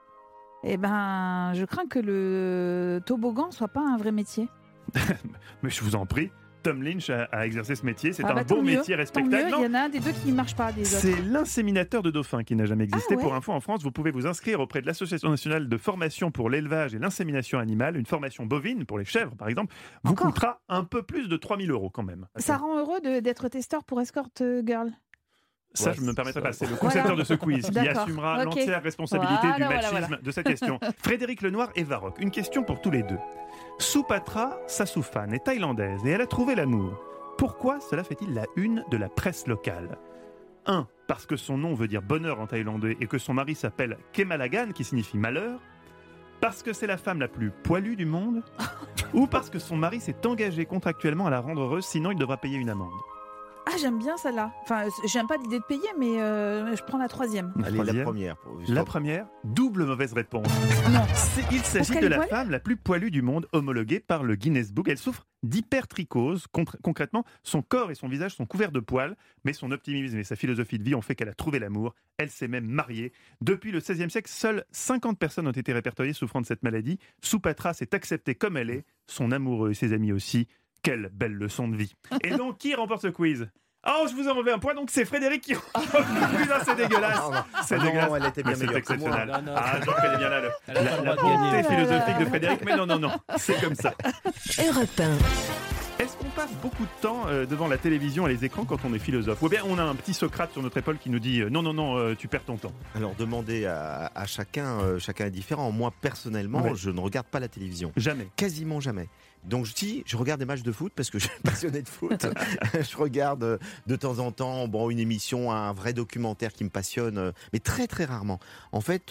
S10: Eh ben, je crains que le toboggan soit pas un vrai métier.
S3: Mais je vous en prie, Tom Lynch a exercé ce métier, c'est un
S10: tant
S3: beau
S10: mieux,
S3: métier
S10: tant
S3: respectable.
S10: mieux, il y en a un des deux qui ne marche pas, des autres.
S3: C'est l'inséminateur de dauphins qui n'a jamais existé.
S10: Ah ouais.
S3: Pour info, en France, vous pouvez vous inscrire auprès de l'Association nationale de formation pour l'élevage et l'insémination animale. Une formation bovine, pour les chèvres par exemple, vous coûtera un peu plus de 3 000 € quand même.
S10: Ça rend heureux d'être testeur pour Escort Girl.
S3: Ça, je ne me permettrai pas. C'est le concepteur de ce quiz qui assumera l'entière responsabilité du machisme de cette question. Frédéric Lenoir et Varrock, une question pour tous les deux. Soupatra Sassoufan est thaïlandaise et elle a trouvé l'amour. Pourquoi cela fait-il la une de la presse locale ? 1. Parce que son nom veut dire bonheur en thaïlandais et que son mari s'appelle Kemalagan, qui signifie malheur. Parce que c'est la femme la plus poilue du monde. Ou parce que son mari s'est engagé contractuellement à la rendre heureuse, sinon il devra payer une amende.
S10: Ah, j'aime bien celle-là. Enfin, j'aime pas l'idée de payer, mais je prends la troisième.
S5: Allez, la première.
S3: La première, double mauvaise réponse.
S10: Non.
S3: Il s'agit de la femme la plus poilue du monde, homologuée par le Guinness Book. Elle souffre d'hypertrichose. Concrètement, son corps et son visage sont couverts de poils, mais son optimisme et sa philosophie de vie ont fait qu'elle a trouvé l'amour. Elle s'est même mariée. Depuis le XVIe siècle, seules 50 personnes ont été répertoriées souffrant de cette maladie. Soupatra s'est acceptée comme elle est, son amoureux et ses amis aussi. Quelle belle leçon de vie. Et donc, qui remporte ce quiz ? Oh, je vous ai enlevé un point, donc c'est Frédéric qui remporte le quiz. C'est dégueulasse. C'est dégueulasse.
S5: Elle était bien
S3: c'est
S5: meilleure
S3: exceptionnel.
S5: que moi.
S3: Ah, je reconnais bien là la bonté philosophique de Frédéric, mais non, c'est comme ça.
S1: Europe 1.
S3: Est-ce qu'on passe beaucoup de temps devant la télévision et les écrans quand on est philosophe ? Ou bien on a un petit Socrate sur notre épaule qui nous dit non, tu perds ton temps.
S5: Alors demandez à chacun, chacun est différent. Moi personnellement, je ne regarde pas la télévision.
S3: Jamais.
S5: Quasiment jamais. Donc si je regarde des matchs de foot parce que je suis passionné de foot, je regarde de temps en temps une émission, un vrai documentaire qui me passionne, mais très très rarement. En fait,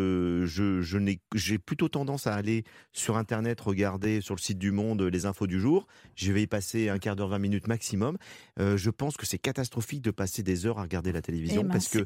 S5: j'ai plutôt tendance à aller sur Internet, regarder sur le site du Monde les infos du jour. Je vais y passer un quart d'heure, 20 minutes maximum. Je pense que c'est catastrophique de passer des heures à regarder la télévision parce que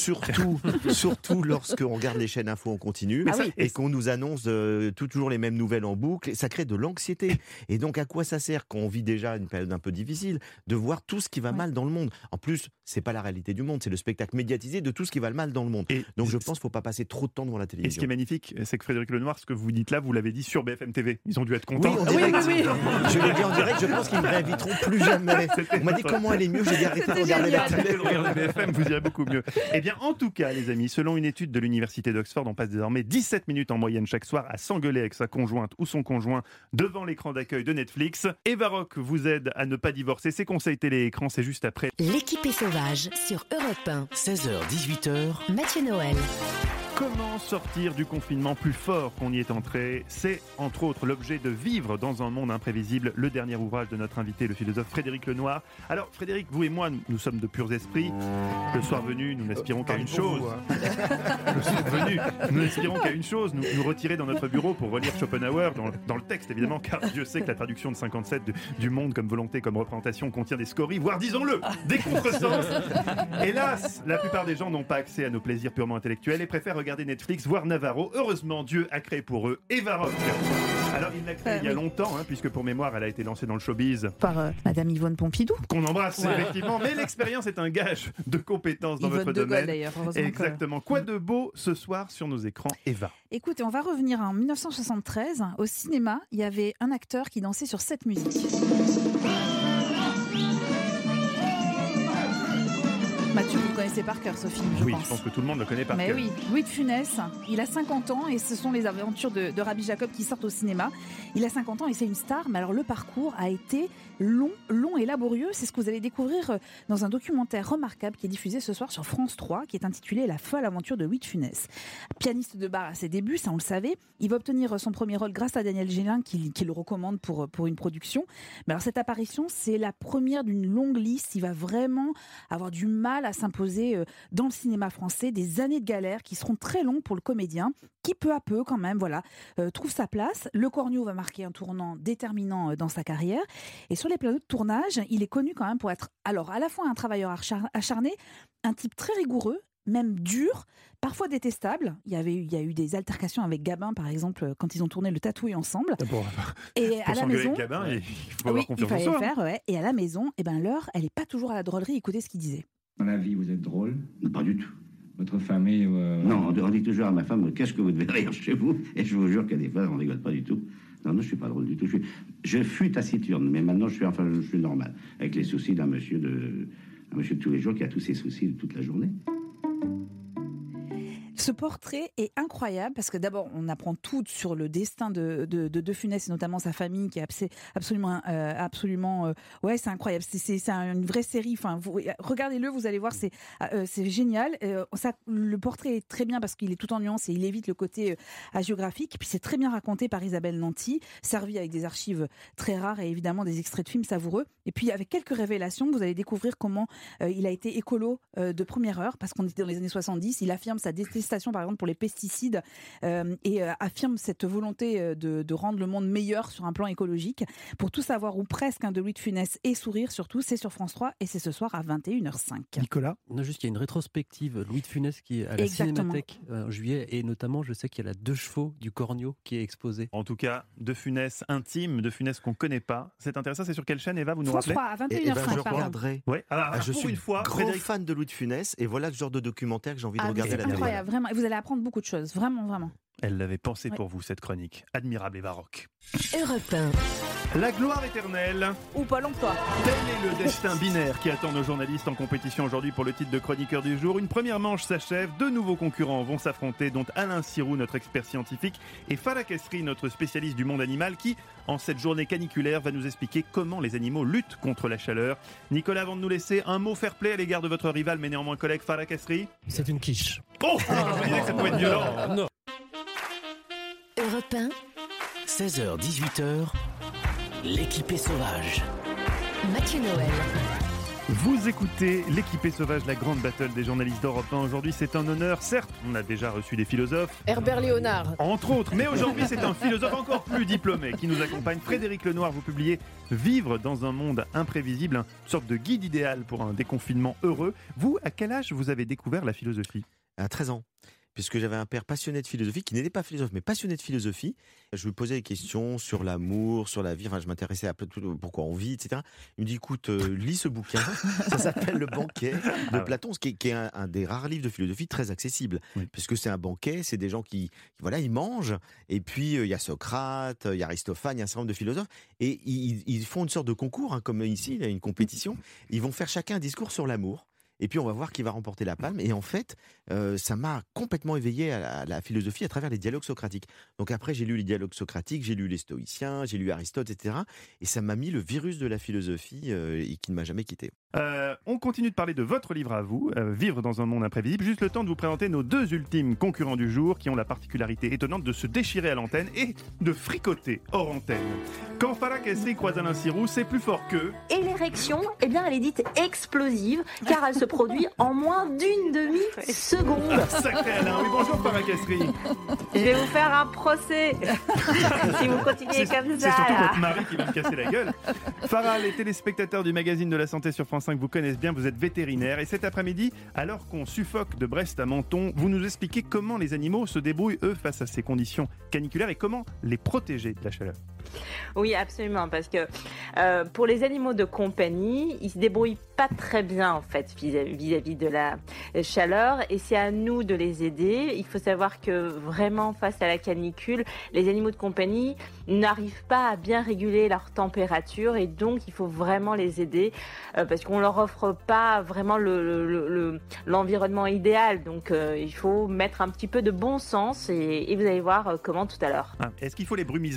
S5: surtout lorsqu'on regarde les chaînes infos en continu et qu'on nous annonce toujours les mêmes nouvelles en boucle, ça crée de l'anxiété. Et donc, à quoi ça sert quand on vit déjà une période un peu difficile de voir tout ce qui va mal dans le monde ? En plus, c'est pas la réalité du monde, c'est le spectacle médiatisé de tout ce qui va mal dans le monde. Et donc, je pense qu'il faut pas passer trop de temps devant la télévision.
S3: Et ce qui est magnifique, c'est que Frédéric Lenoir, ce que vous dites là, vous l'avez dit sur BFM TV. Ils ont dû être contents.
S5: Oui, en direct. Oui. Je l'ai dit en direct, je pense qu'ils me réinviteront plus jamais. On m'a dit comment elle est mieux, j'ai dit arrêtez de regarder la télé.
S3: Regardez BFM, vous irez beaucoup mieux. Eh bien, en tout cas, les amis, selon une étude de l'université d'Oxford, on passe désormais 17 minutes en moyenne chaque soir à s'engueuler avec sa conjointe ou son conjoint devant l'écran d'accueil de Netflix. Eva Rock vous aide à ne pas divorcer. Ses conseils télé-écran, c'est juste après.
S1: L'équipe est sauvage sur Europe 1.
S2: 16h-18h.
S1: Mathieu Noël.
S3: Comment sortir du confinement plus fort qu'on y est entré ? C'est entre autres l'objet de Vivre dans un monde imprévisible, le dernier ouvrage de notre invité, le philosophe Frédéric Lenoir. Alors Frédéric, vous et moi, nous sommes de purs esprits. Le soir venu, nous n'aspirons qu'à une chose. Le soir venu, nous n'aspirons qu'à une chose, nous retirer dans notre bureau pour relire Schopenhauer, dans le texte évidemment, car Dieu sait que la traduction de 57 du monde comme volonté, comme représentation contient des scories, voire disons-le, des contresens. Hélas, la plupart des gens n'ont pas accès à nos plaisirs purement intellectuels et préfèrent regarder Netflix, voir Navarro. Heureusement, Dieu a créé pour eux Eva Rock. Alors, il l'a créé il y a longtemps, puisque pour mémoire, elle a été lancée dans le showbiz.
S10: Par Madame Yvonne Pompidou.
S3: Qu'on embrasse, effectivement. Mais l'expérience est un gage de compétences dans
S10: Yvonne
S3: votre
S10: de Gaulle,
S3: domaine.
S10: d'ailleurs.
S3: Exactement. Quoi de beau ce soir sur nos écrans, Eva ?
S10: Écoutez, on va revenir en 1973. Au cinéma, il y avait un acteur qui dansait sur cette musique. Mathieu, vous le connaissez par cœur ce film, je pense.
S3: Oui, je pense que tout le monde le connaît par cœur.
S10: Mais oui, Louis de Funès, il a 50 ans et ce sont les aventures de Rabbi Jacob qui sortent au cinéma. Il a 50 ans et c'est une star, mais alors le parcours a été long et laborieux. C'est ce que vous allez découvrir dans un documentaire remarquable qui est diffusé ce soir sur France 3, qui est intitulé La folle aventure de Louis de Funès. Pianiste de bar à ses débuts, ça on le savait, il va obtenir son premier rôle grâce à Daniel Gélin qui le recommande pour une production. Mais alors cette apparition, c'est la première d'une longue liste. Il va vraiment avoir du mal à s'imposer dans le cinéma français, des années de galère qui seront très longues pour le comédien, qui peu à peu quand même trouve sa place. Le Cornio va marquer un tournant déterminant dans sa carrière. Et sur les plateaux de tournage, il est connu quand même pour être alors à la fois un travailleur acharné, un type très rigoureux même dur, parfois détestable. Il y a eu des altercations avec Gabin, par exemple, quand ils ont tourné Le Tatoué ensemble. Et à la maison,
S3: avec Gabin, il faut avoir confiance en
S10: fallait
S3: soi.
S10: le faire, ouais. Et à la maison, l'heure, elle n'est pas toujours à la drôlerie. Écoutez ce qu'il disait.
S11: Dans la vie, vous êtes drôle?
S12: Pas du tout.
S11: Votre famille
S12: Non, on dit toujours à ma femme, qu'est-ce que vous devez rire chez vous? Et je vous jure qu'il y a des fois, on rigole pas du tout. Non, je suis pas drôle du tout. Je fus taciturne, mais maintenant je suis normal. Avec les soucis d'un monsieur de tous les jours qui a tous ses soucis toute la journée.
S10: Ce portrait est incroyable parce que d'abord, on apprend tout sur le destin de Funès et notamment sa famille qui est absolument, ouais, c'est incroyable. C'est une vraie série. Enfin, regardez-le, vous allez voir, c'est génial. Le portrait est très bien parce qu'il est tout en nuances et il évite le côté hagiographique. Et puis c'est très bien raconté par Isabelle Nanty, servi avec des archives très rares et évidemment des extraits de films savoureux. Et puis avec quelques révélations, vous allez découvrir comment il a été écolo de première heure parce qu'on était dans les années 70. Il affirme sa détestation par exemple pour les pesticides et affirme cette volonté de rendre le monde meilleur sur un plan écologique. Pour tout savoir ou presque de Louis de Funès et sourire surtout, c'est sur France 3 et c'est ce soir à 21h05.
S3: Nicolas ?
S2: Non, juste il y a une rétrospective Louis de Funès qui est à la Cinémathèque en juillet et notamment je sais qu'il y a la 2 chevaux du Cornio qui est exposée.
S3: En tout cas, de Funès intime, de Funès qu'on connaît pas. C'est intéressant, c'est sur quelle chaîne Eva, vous nous rappelez ?
S10: France 3 à 21h05.
S5: Je regarderai.
S3: Ouais. Alors,
S5: je suis
S3: une fois,
S5: grand fan de Louis de Funès et voilà le genre de documentaire que j'ai envie de regarder à la télé.
S10: C'est incroyable, vraiment. Et vous allez apprendre beaucoup de choses, vraiment, vraiment.
S3: Elle l'avait pensé pour vous, cette chronique. Admirable et baroque.
S1: Europe 1.
S3: La gloire éternelle.
S10: Ou Pôle emploi.
S3: Tel est le destin binaire qui attend nos journalistes en compétition aujourd'hui pour le titre de chroniqueur du jour. Une première manche s'achève. 2 nouveaux concurrents vont s'affronter, dont Alain Sirou, notre expert scientifique, et Farah Kessri, notre spécialiste du monde animal, qui, en cette journée caniculaire, va nous expliquer comment les animaux luttent contre la chaleur. Nicolas, avant de nous laisser, un mot fair play à l'égard de votre rival, mais néanmoins collègue Farah Kessri.
S13: C'est une quiche.
S3: Oh, je me disais que ça pouvait être violent.
S13: Non.
S1: Europe 1.
S14: 16h-18h, l'équipée sauvage.
S1: Mathieu Noël.
S3: Vous écoutez l'équipée sauvage, la grande battle des journalistes d'Europe 1. Aujourd'hui, c'est un honneur. Certes, on a déjà reçu des philosophes.
S15: Herbert Léonard.
S3: Entre autres. Mais aujourd'hui, c'est un philosophe encore plus diplômé qui nous accompagne. Frédéric Lenoir, vous publiez Vivre dans un monde imprévisible, une sorte de guide idéal pour un déconfinement heureux. Vous, à quel âge vous avez découvert la philosophie ?
S5: À 13 ans. Puisque j'avais un père passionné de philosophie, qui n'était pas philosophe, mais passionné de philosophie. Je lui posais des questions sur l'amour, sur la vie, enfin je m'intéressais à pourquoi on vit, etc. Il me dit, écoute, lis ce bouquin, ça s'appelle Le Banquet de Platon, ce qui est un des rares livres de philosophie très accessible. Oui. Puisque c'est un banquet, c'est des gens qui voilà, ils mangent, et puis il y a Socrate, il y a Aristophane, il y a un certain nombre de philosophes, et ils font une sorte de concours, hein, comme ici, il y a une compétition. Ils vont faire chacun un discours sur l'amour. Et puis on va voir qui va remporter la palme. Et en fait, ça m'a complètement éveillé à la philosophie à travers les dialogues socratiques. Donc après, j'ai lu les dialogues socratiques, j'ai lu les stoïciens, j'ai lu Aristote, etc. Et ça m'a mis le virus de la philosophie et qui ne m'a jamais quitté.
S3: On continue de parler de votre livre à vous, Vivre dans un monde imprévisible. Juste le temps de vous présenter nos 2 ultimes concurrents du jour qui ont la particularité étonnante de se déchirer à l'antenne et de fricoter hors antenne. Quand Farah Kessri croise Alain Sirou, c'est plus fort que...
S16: Et l'érection, eh bien, elle est dite explosive car elle se produit en moins d'une demi-seconde.
S3: Sacré Alain, oui, bonjour Farah Kessri.
S16: Je vais vous faire un procès si vous continuez comme ça.
S3: C'est surtout votre mari qui va me casser la gueule. Farah, les téléspectateurs du magazine de la santé sur France 5 vous connaissent bien, vous êtes vétérinaire. Et cet après-midi, alors qu'on suffoque de Brest à Menton, vous nous expliquez comment les animaux se débrouillent, eux, face à ces conditions caniculaires et comment les protéger de la chaleur.
S16: Oui, absolument, parce que pour les animaux de compagnie, ils se débrouillent pas très bien en fait vis-à-vis de la chaleur et c'est à nous de les aider. Il faut savoir que vraiment face à la canicule, les animaux de compagnie n'arrivent pas à bien réguler leur température et donc il faut vraiment les aider parce qu'on leur offre pas vraiment l'environnement idéal. Donc il faut mettre un petit peu de bon sens et vous allez voir comment tout à l'heure.
S3: Est-ce qu'il faut les brumiser ?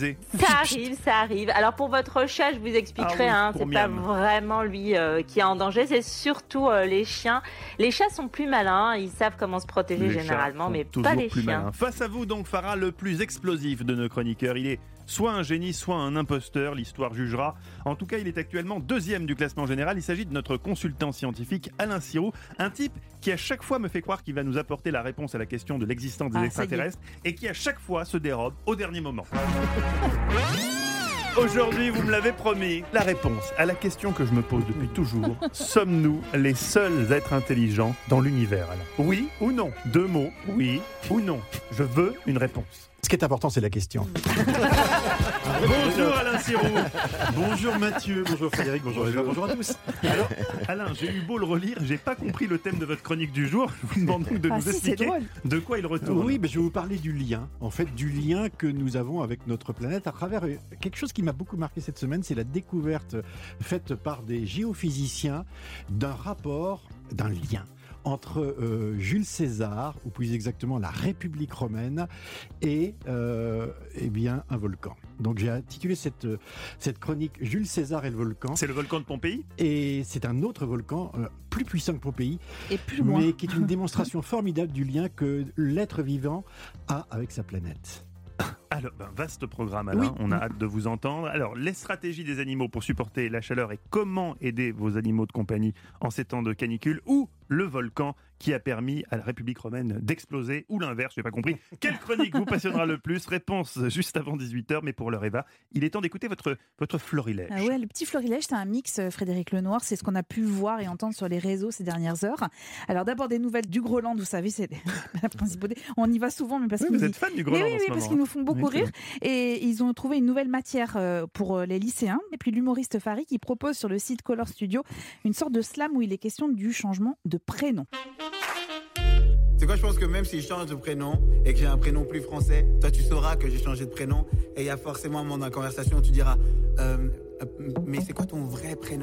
S16: Ça arrive. Alors pour votre chat, je vous expliquerai, c'est pas vraiment lui qui est en danger, c'est surtout les chiens. Les chats sont plus malins, ils savent comment se protéger généralement, mais pas les chiens.
S3: Malins. Face à vous donc Farah, le plus explosif de nos chroniqueurs. Il est soit un génie, soit un imposteur, l'histoire jugera. En tout cas, il est actuellement 2e du classement général. Il s'agit de notre consultant scientifique Alain Sirou, un type qui à chaque fois me fait croire qu'il va nous apporter la réponse à la question de l'existence des extraterrestres et qui à chaque fois se dérobe au dernier moment. Aujourd'hui, vous me l'avez promis, la réponse à la question que je me pose depuis toujours. Sommes-nous les seuls êtres intelligents dans l'univers, Alain ? Oui ou non ? 2 mots, oui ou non. Je veux une réponse.
S13: Ce qui est important, c'est la question.
S3: Bonjour Alain Sirou.
S13: Bonjour Mathieu, bonjour Frédéric, bonjour Eva, bonjour à tous.
S3: Alors, Alain, j'ai eu beau le relire, j'ai pas compris le thème de votre chronique du jour. Je vous demande donc de nous expliquer de quoi il retourne.
S13: Oui, je vais vous parler du lien. En fait, du lien que nous avons avec notre planète à travers quelque chose qui m'a beaucoup marqué cette semaine, c'est la découverte faite par des géophysiciens d'un rapport, d'un lien entre Jules César, ou plus exactement la République romaine, et bien un volcan. Donc j'ai intitulé cette chronique Jules César et le volcan.
S3: C'est le volcan de Pompéi ?
S13: Et c'est un autre volcan plus puissant que Pompéi,
S10: et plus loin,
S13: mais qui est une démonstration formidable du lien que l'être vivant a avec sa planète.
S3: Alors, vaste programme, Alain, on a hâte de vous entendre. Alors, les stratégies des animaux pour supporter la chaleur et comment aider vos animaux de compagnie en ces temps de canicule, ou le volcan qui a permis à la République romaine d'exploser, ou l'inverse, je n'ai pas compris. Quelle chronique vous passionnera le plus ? Réponse juste avant 18h, mais pour l'heure, Eva, il est temps d'écouter votre florilège.
S10: Ah ouais, le petit florilège, c'est un mix, Frédéric Lenoir, c'est ce qu'on a pu voir et entendre sur les réseaux ces dernières heures. Alors d'abord des nouvelles du Groenland, vous savez, c'est la principauté. On y va souvent, mais parce que
S3: vous êtes fan du Groenland en ce
S10: parce
S3: moment,
S10: qu'ils nous font beaucoup rire. Et ils ont trouvé une nouvelle matière pour les lycéens. Et puis l'humoriste Fari qui propose sur le site Color Studio une sorte de slam où il est question du changement de prénom.
S15: C'est quoi, je pense que même si je change de prénom et que j'ai un prénom plus français, toi tu sauras que j'ai changé de prénom et il y a forcément un moment dans la conversation où tu diras mais c'est quoi ton vrai prénom ?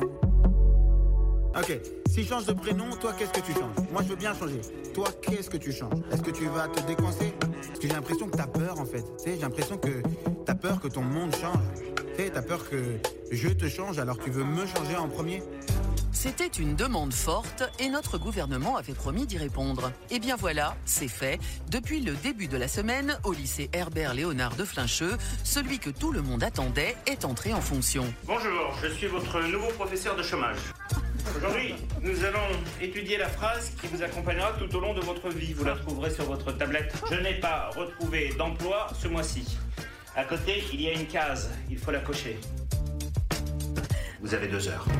S15: Ok, si je change de prénom, toi qu'est-ce que tu changes ? Moi je veux bien changer. Toi qu'est-ce que tu changes ? Est-ce que tu vas te décoincer ? Parce que j'ai l'impression que t'as peur en fait. Tu sais, j'ai l'impression que t'as peur que ton monde change. Tu sais, t'as peur que je te change alors que tu veux me changer en premier.
S17: C'était une demande forte et notre gouvernement avait promis d'y répondre. Et bien voilà, c'est fait. Depuis le début de la semaine, au lycée Herbert Léonard de Flincheux, celui que tout le monde attendait est entré en fonction.
S18: Bonjour, je suis votre nouveau professeur de chômage. Aujourd'hui, nous allons étudier la phrase qui vous accompagnera tout au long de votre vie. Vous la trouverez sur votre tablette. Je n'ai pas retrouvé d'emploi ce mois-ci. À côté, il y a une case. Il faut la cocher. Vous avez 2 heures.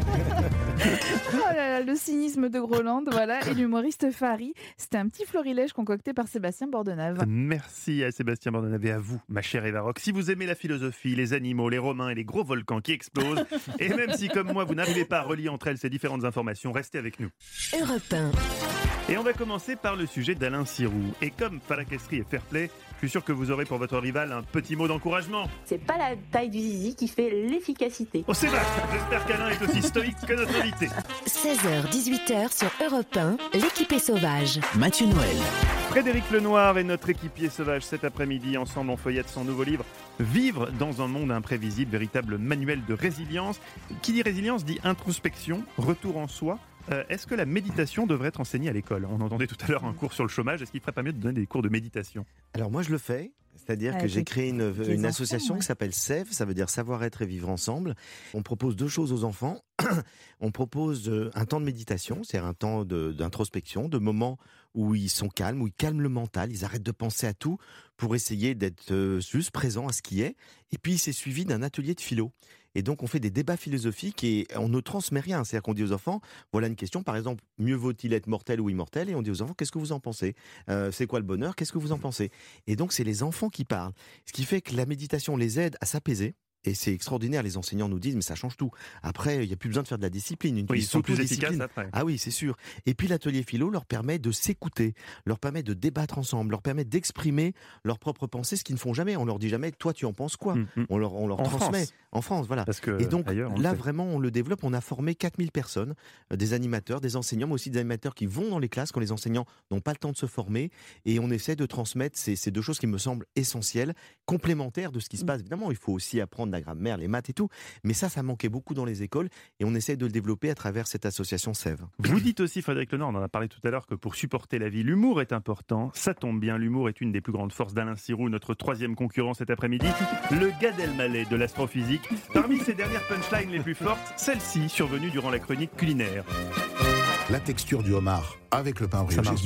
S10: Oh là là, le cynisme de Groenland, voilà, et l'humoriste Fari. C'était un petit florilège concocté par Sébastien Bordenave.
S3: Merci à Sébastien Bordenave et à vous, ma chère Eva Rock. Si vous aimez la philosophie, les animaux, les romains et les gros volcans qui explosent, et même si, comme moi, vous n'arrivez pas à relier entre elles ces différentes informations, restez avec nous.
S1: Europe 1.
S3: Et on va commencer par le sujet d'Alain Sirou. Et comme Falakestri est fair play, je suis sûr que vous aurez pour votre rival un petit mot d'encouragement.
S16: C'est pas la taille du zizi qui fait l'efficacité.
S3: Oh, c'est vaste. J'espère qu'Alain est aussi stoïque que notre invité.
S1: 16h, 18h sur Europe 1, l'équipée sauvage.
S14: Mathieu Noël.
S3: Frédéric Lenoir est notre équipier sauvage cet après-midi. Ensemble, on feuillette son nouveau livre « Vivre dans un monde imprévisible », véritable manuel de résilience. Qui dit résilience dit introspection, retour en soi. Est-ce que la méditation devrait être enseignée à l'école ? On entendait tout à l'heure un cours sur le chômage. Est-ce qu'il ne ferait pas mieux de donner des cours de méditation ?
S5: Alors moi, je le fais. C'est-à-dire que j'ai créé une association qui s'appelle SEV, ça veut dire savoir-être et vivre ensemble. On propose 2 choses aux enfants. On propose un temps de méditation, c'est-à-dire un temps d'introspection, de moments où ils sont calmes, où ils calment le mental, ils arrêtent de penser à tout pour essayer d'être juste présents à ce qui est. Et puis c'est suivi d'un atelier de philo. Et donc, on fait des débats philosophiques et on ne transmet rien. C'est-à-dire qu'on dit aux enfants, voilà une question, par exemple, mieux vaut-il être mortel ou immortel ? Et on dit aux enfants, qu'est-ce que vous en pensez ? C'est quoi le bonheur ? Qu'est-ce que vous en pensez ? Et donc, c'est les enfants qui parlent. Ce qui fait que la méditation les aide à s'apaiser. Et c'est extraordinaire, les enseignants nous disent, mais ça change tout. Après, il n'y a plus besoin de faire de la discipline.
S3: Ils sont plus efficaces après.
S5: Ah oui, c'est sûr. Et puis l'atelier philo leur permet de s'écouter, leur permet de débattre ensemble, leur permet d'exprimer leurs propres pensées, ce qu'ils ne font jamais. On leur dit jamais, toi tu en penses quoi ? On leur transmet. En France, voilà.
S3: Parce que
S5: et donc
S3: ailleurs,
S5: là, vraiment, on le développe. On a formé 4000 personnes, des animateurs, des enseignants, mais aussi des animateurs qui vont dans les classes quand les enseignants n'ont pas le temps de se former. Et on essaie de transmettre ces 2 choses qui me semblent essentielles, complémentaires de ce qui se passe. Évidemment, il faut aussi apprendre la grammaire, les maths et tout. Mais ça manquait beaucoup dans les écoles et on essaie de le développer à travers cette association SEV.
S3: Vous dites aussi, Frédéric Lenoir, on en a parlé tout à l'heure, que pour supporter la vie, l'humour est important. Ça tombe bien, l'humour est une des plus grandes forces d'Alain Sirou, notre 3e concurrent cet après-midi, le Gad Elmaleh de l'astrophysique. Parmi ses dernières punchlines les plus fortes, celle-ci survenue durant la chronique culinaire.
S19: La texture du homard avec le pain brioché.
S3: Ça marche bien.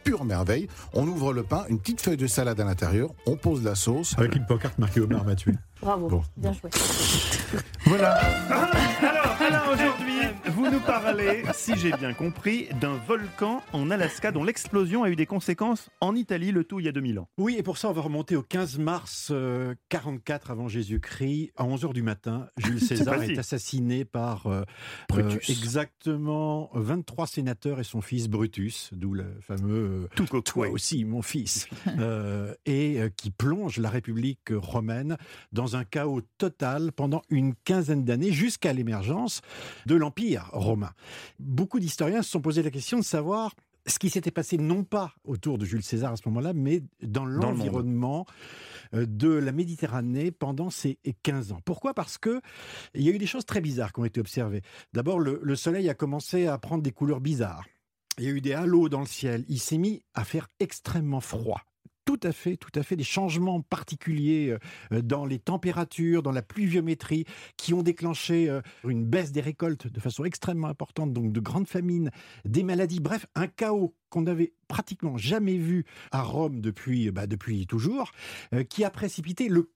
S19: pure merveille. On ouvre le pain, une petite feuille de salade à l'intérieur, on pose la sauce.
S13: Avec une pancarte marquée Omar m'a tué.
S10: Bravo, bien joué.
S3: Voilà. Alors, Alain, aujourd'hui, vous nous parlez, si j'ai bien compris, d'un volcan en Alaska dont l'explosion a eu des conséquences en Italie, le tout il y a 2000 ans.
S13: Oui, et pour ça, on va remonter au 15 mars 44 avant Jésus-Christ. À 11h du matin, Jules César est assassiné par exactement 23 sénateurs et son fils Brutus, d'où le fameux « toi aussi, mon fils », qui plonge la République romaine dans un chaos total pendant une quinzaine d'années jusqu'à l'émergence de l'Empire romain. Beaucoup d'historiens se sont posé la question de savoir ce qui s'était passé non pas autour de Jules César à ce moment-là, mais dans l'environnement de la Méditerranée pendant ces 15 ans. Pourquoi ? Parce qu'il y a eu des choses très bizarres qui ont été observées. D'abord, le soleil a commencé à prendre des couleurs bizarres. Il y a eu des halos dans le ciel. Il s'est mis à faire extrêmement froid. Tout à fait, des changements particuliers dans les températures, dans la pluviométrie, qui ont déclenché une baisse des récoltes de façon extrêmement importante, donc de grandes famines, des maladies, bref, un chaos qu'on n'avait pratiquement jamais vu à Rome depuis toujours, qui a précipité le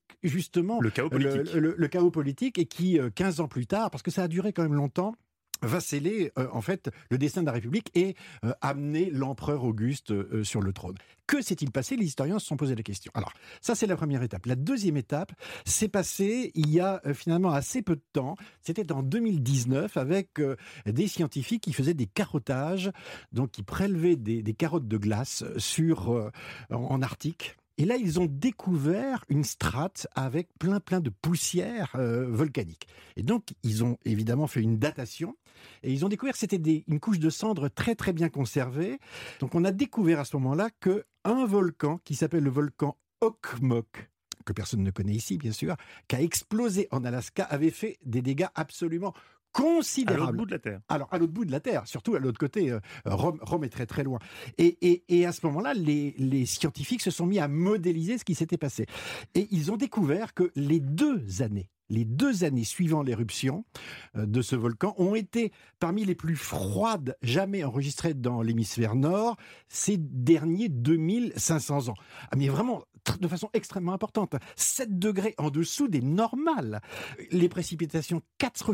S13: chaos politique et qui, 15 ans plus tard, parce que ça a duré quand même longtemps, va sceller le destin de la République et amener l'empereur Auguste sur le trône. Que s'est-il passé ? Les historiens se sont posé la question. Alors, ça c'est la première étape. La deuxième étape s'est passée il y a finalement assez peu de temps. C'était en 2019 avec des scientifiques qui faisaient des carottages, donc qui prélevaient des carottes de glace en Arctique. Et là, ils ont découvert une strate avec plein de poussière volcanique. Et donc, ils ont évidemment fait une datation. Et ils ont découvert que c'était une couche de cendres très très bien conservée. Donc, on a découvert à ce moment-là qu'un volcan qui s'appelle le volcan Okmok, que personne ne connaît ici, bien sûr, qui a explosé en Alaska, avait fait des dégâts absolument considérable.
S3: À l'autre bout de la Terre.
S13: Alors, à l'autre bout de la Terre, surtout à l'autre côté, Rome est très très loin. Et à ce moment-là, les scientifiques se sont mis à modéliser ce qui s'était passé. Et ils ont découvert que les deux années suivant l'éruption de ce volcan ont été parmi les plus froides jamais enregistrées dans l'hémisphère nord ces derniers 2500 ans. Mais vraiment, de façon extrêmement importante. 7 degrés en dessous des normales. Les précipitations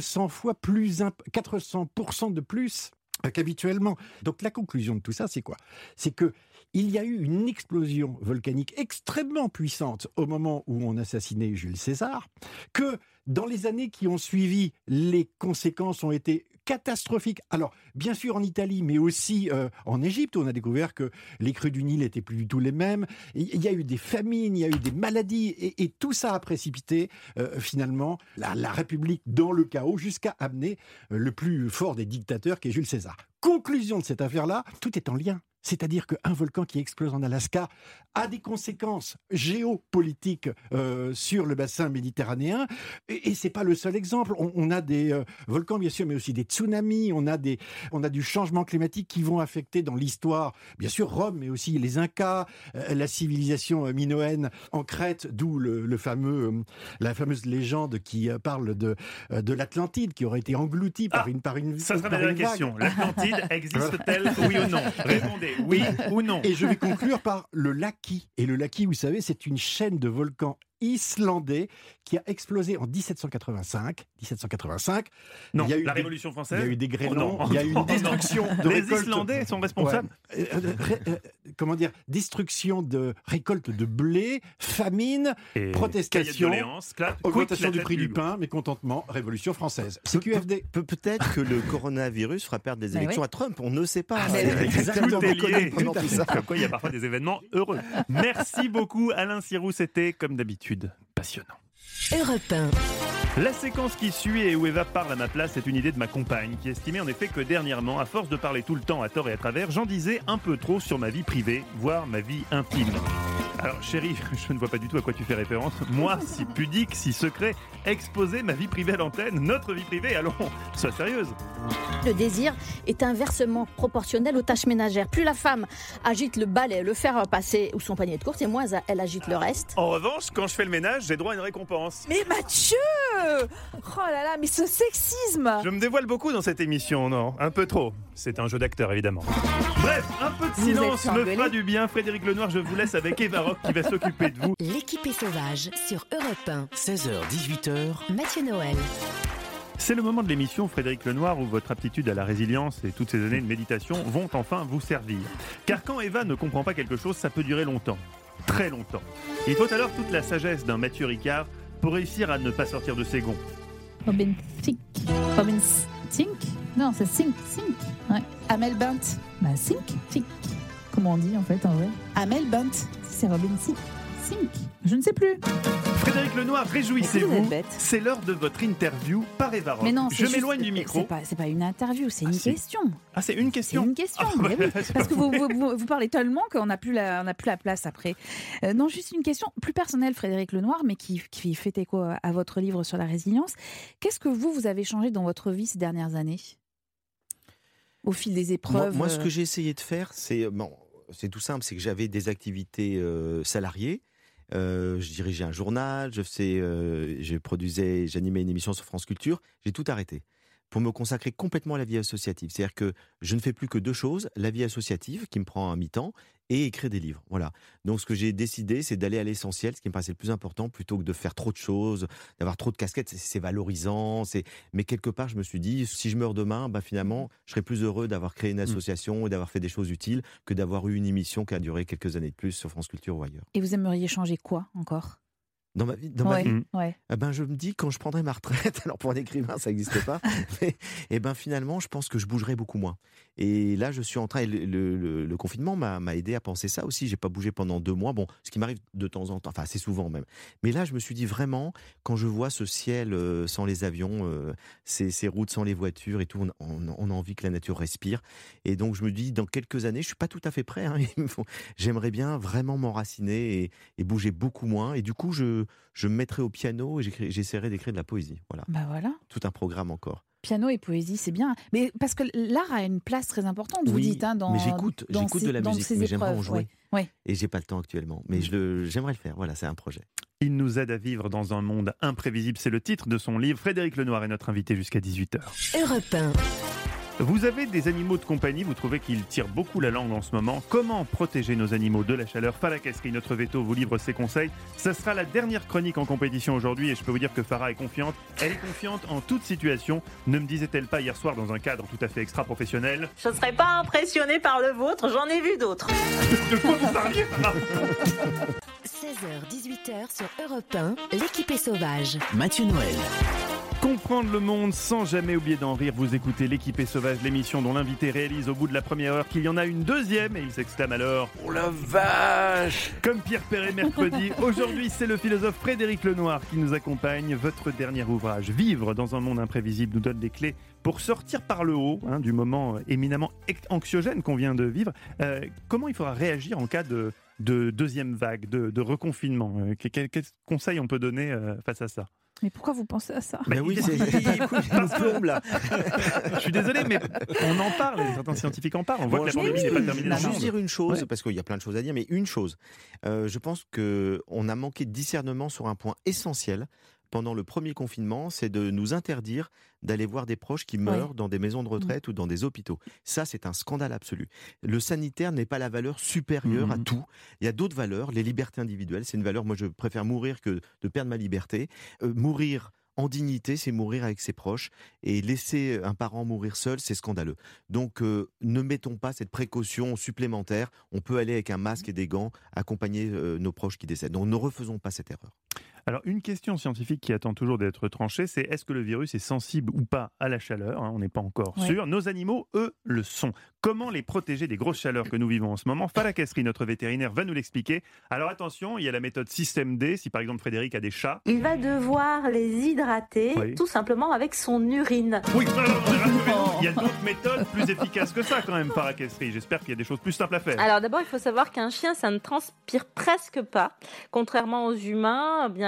S13: 400% de plus qu'habituellement. Donc la conclusion de tout ça, c'est quoi ? C'est que il y a eu une explosion volcanique extrêmement puissante au moment où on assassinait Jules César, que dans les années qui ont suivi, les conséquences ont été catastrophiques. Alors, bien sûr en Italie, mais aussi en Égypte, où on a découvert que les crues du Nil n'étaient plus du tout les mêmes. Il y a eu des famines, il y a eu des maladies, et tout ça a précipité finalement la République dans le chaos, jusqu'à amener le plus fort des dictateurs, qui est Jules César. Conclusion de cette affaire-là, tout est en lien. C'est-à-dire qu'un volcan qui explose en Alaska a des conséquences géopolitiques sur le bassin méditerranéen. Et c'est pas le seul exemple. On a des volcans, bien sûr, mais aussi des tsunamis. On a du changement climatique qui vont affecter dans l'histoire, bien sûr, Rome, mais aussi les Incas, la civilisation minoenne en Crète, d'où la fameuse légende qui parle de l'Atlantide, qui aurait été engloutie par une
S3: ça serait la question. L'Atlantide existe-t-elle, oui ou non ? Répondez. Oui ou non.
S13: Et je vais conclure par le Laki. Et le Laki, vous savez, c'est une chaîne de volcans islandais qui a explosé en 1785.
S3: Non,
S13: il y a eu
S3: la Révolution française.
S13: Il y a eu des grêlons, il y a eu une destruction de récoltes.
S3: Les Islandais sont responsables.
S13: Destruction de récoltes de blé, famine, protestation, augmentation du prix du pain, mécontentement, Révolution française. C'est QFD.
S5: Peut-être que le coronavirus fera perdre des élections à Trump, on ne sait pas.
S3: Exactement. Comme quoi, il y a parfois des événements heureux. Merci beaucoup Alain Sirou, c'était comme d'habitude passionnant.
S1: Europe 1.
S3: La séquence qui suit et où Eva parle à ma place, c'est une idée de ma compagne qui estimait en effet que dernièrement, à force de parler tout le temps à tort et à travers, j'en disais un peu trop sur ma vie privée, voire ma vie intime. Alors chérie, je ne vois pas du tout à quoi tu fais référence. Moi, si pudique, si secret, exposer ma vie privée à l'antenne, notre vie privée, allons, sois sérieuse.
S20: Le désir est inversement proportionnel aux tâches ménagères. Plus la femme agite le balai, le fer à passer ou son panier de courses, et moins elle agite le reste.
S3: En revanche, quand je fais le ménage, j'ai droit à une récompense.
S10: Mais Mathieu! Oh là là, mais ce sexisme!
S3: Je me dévoile beaucoup dans cette émission, non ? Un peu trop. C'est un jeu d'acteur, évidemment. Bref, un peu de silence me fera du bien. Frédéric Lenoir, je vous laisse avec Eva Rock qui va s'occuper de vous.
S1: L'équipée sauvage sur Europe 1.
S14: 16h-18h.
S1: Mathieu Noël.
S3: C'est le moment de l'émission, Frédéric Lenoir, où votre aptitude à la résilience et toutes ces années de méditation vont enfin vous servir. Car quand Eva ne comprend pas quelque chose, ça peut durer longtemps. Très longtemps. Il faut alors toute la sagesse d'un Mathieu Ricard pour réussir à ne pas sortir de ses gonds.
S10: Robin Sink. Non, c'est Sink. Ouais. Amel Bent. Bah, Sink. Comment on dit en fait en vrai? Amel Bent. C'est Robin Sink. Je ne sais plus.
S3: Frédéric Lenoir, réjouissez-vous. C'est l'heure de votre interview par Eva Rock.
S10: Mais non,
S3: je m'éloigne du micro.
S10: C'est pas une interview, c'est une question.
S3: Ah, c'est une question.
S10: C'est une question. Mais oui, parce que vous parlez tellement qu'on n'a plus la place après. Non, juste une question plus personnelle, Frédéric Lenoir, mais qui fait écho à votre livre sur la résilience. Qu'est-ce que vous avez changé dans votre vie ces dernières années au fil des épreuves?
S5: Moi, ce que j'ai essayé de faire, c'est tout simple, c'est que j'avais des activités salariées. Je dirigeais un journal, j'animais une émission sur France Culture. J'ai tout arrêté pour me consacrer complètement à la vie associative. C'est-à-dire que je ne fais plus que deux choses, la vie associative qui me prend un mi-temps et écrire des livres. Voilà. Donc ce que j'ai décidé, c'est d'aller à l'essentiel, ce qui me paraissait le plus important, plutôt que de faire trop de choses, d'avoir trop de casquettes. C'est valorisant. Mais quelque part, je me suis dit, si je meurs demain, finalement, je serais plus heureux d'avoir créé une association et d'avoir fait des choses utiles que d'avoir eu une émission qui a duré quelques années de plus sur France Culture ou ailleurs.
S10: Et vous aimeriez changer quoi encore ?
S5: Dans ma vie, je me dis quand je prendrai ma retraite, alors pour un écrivain ça n'existe pas, mais finalement je pense que je bougerai beaucoup moins. Et là je suis en train, le confinement m'a aidé à penser ça aussi. J'ai pas bougé pendant 2 mois, ce qui m'arrive de temps en temps, enfin assez souvent même. Mais là je me suis dit vraiment, quand je vois ce ciel sans les avions, ces routes sans les voitures et tout, on a envie que la nature respire. Et donc je me dis dans quelques années, je suis pas tout à fait prêt. J'aimerais bien vraiment m'enraciner et bouger beaucoup moins. Et du coup je me mettrai au piano et j'essaierai d'écrire de la poésie. Voilà. Tout un programme encore.
S10: Piano et poésie, c'est bien. Mais parce que l'art a une place très importante, vous dites, dans
S5: mais j'écoute de la musique, mais j'aimerais en jouer.
S10: Ouais.
S5: Et j'ai pas le temps actuellement. Mais j'aimerais le faire. Voilà, c'est un projet.
S3: Il nous aide à vivre dans un monde imprévisible. C'est le titre de son livre. Frédéric Lenoir est notre invité jusqu'à 18h.
S1: Europe 1.
S3: Vous avez des animaux de compagnie, vous trouvez qu'ils tirent beaucoup la langue en ce moment. Comment protéger nos animaux de la chaleur? Farah Kasri, notre veto, vous livre ses conseils. Ça sera la dernière chronique en compétition aujourd'hui et je peux vous dire que Farah est confiante. Elle est confiante en toute situation. Ne me disait-elle pas hier soir dans un cadre tout à fait extra-professionnel?
S16: Je ne serais pas impressionnée par le vôtre, j'en ai vu d'autres.
S3: De quoi vous parliez, Farah?
S1: 16h-18h sur Europe 1, l'équipée sauvage.
S14: Mathieu Noël.
S3: Comprendre le monde sans jamais oublier d'en rire. Vous écoutez l'équipée sauvage, l'émission dont l'invité réalise au bout de la première heure qu'il y en a une deuxième et il s'exclame alors:
S9: oh la vache!
S3: Comme Pierre Perret mercredi, aujourd'hui c'est le philosophe Frédéric Lenoir qui nous accompagne. Votre dernier ouvrage, Vivre dans un monde imprévisible, nous donne des clés pour sortir par le haut du moment éminemment anxiogène qu'on vient de vivre. Comment il faudra réagir en cas de deuxième vague, de reconfinement? Quels conseils on peut donner face à ça?
S10: Mais pourquoi vous pensez à ça?
S5: Oui, c'est plombe là.
S3: Je suis désolé, mais on en parle, certains scientifiques en parlent. On voit que la pandémie n'est pas terminée.
S5: Je vais juste dire une chose, parce qu'il y a plein de choses à dire, mais une chose. Je pense qu'on a manqué de discernement sur un point essentiel. Pendant le premier confinement, c'est de nous interdire d'aller voir des proches qui meurent dans des maisons de retraite ou dans des hôpitaux. Ça, c'est un scandale absolu. Le sanitaire n'est pas la valeur supérieure à tout. Il y a d'autres valeurs. Les libertés individuelles, c'est une valeur. Moi, je préfère mourir que de perdre ma liberté. Mourir en dignité, c'est mourir avec ses proches. Et laisser un parent mourir seul, c'est scandaleux. Donc, ne mettons pas cette précaution supplémentaire. On peut aller avec un masque et des gants accompagner nos proches qui décèdent. Donc, ne refaisons pas cette erreur.
S3: Alors, une question scientifique qui attend toujours d'être tranchée, c'est est-ce que le virus est sensible ou pas à la chaleur? On n'est pas encore sûr. Nos animaux, eux, le sont. Comment les protéger des grosses chaleurs que nous vivons en ce moment? Farah Kasri, notre vétérinaire, va nous l'expliquer. Alors attention, il y a la méthode système D. Si par exemple Frédéric a des chats,
S16: il va devoir les hydrater tout simplement avec son urine.
S3: Oui, rassurez-nous, il y a d'autres méthodes plus efficaces que ça quand même, Farah Kasri. J'espère qu'il y a des choses plus simples à faire.
S16: Alors d'abord, il faut savoir qu'un chien, ça ne transpire presque pas. Contrairement aux humains, bien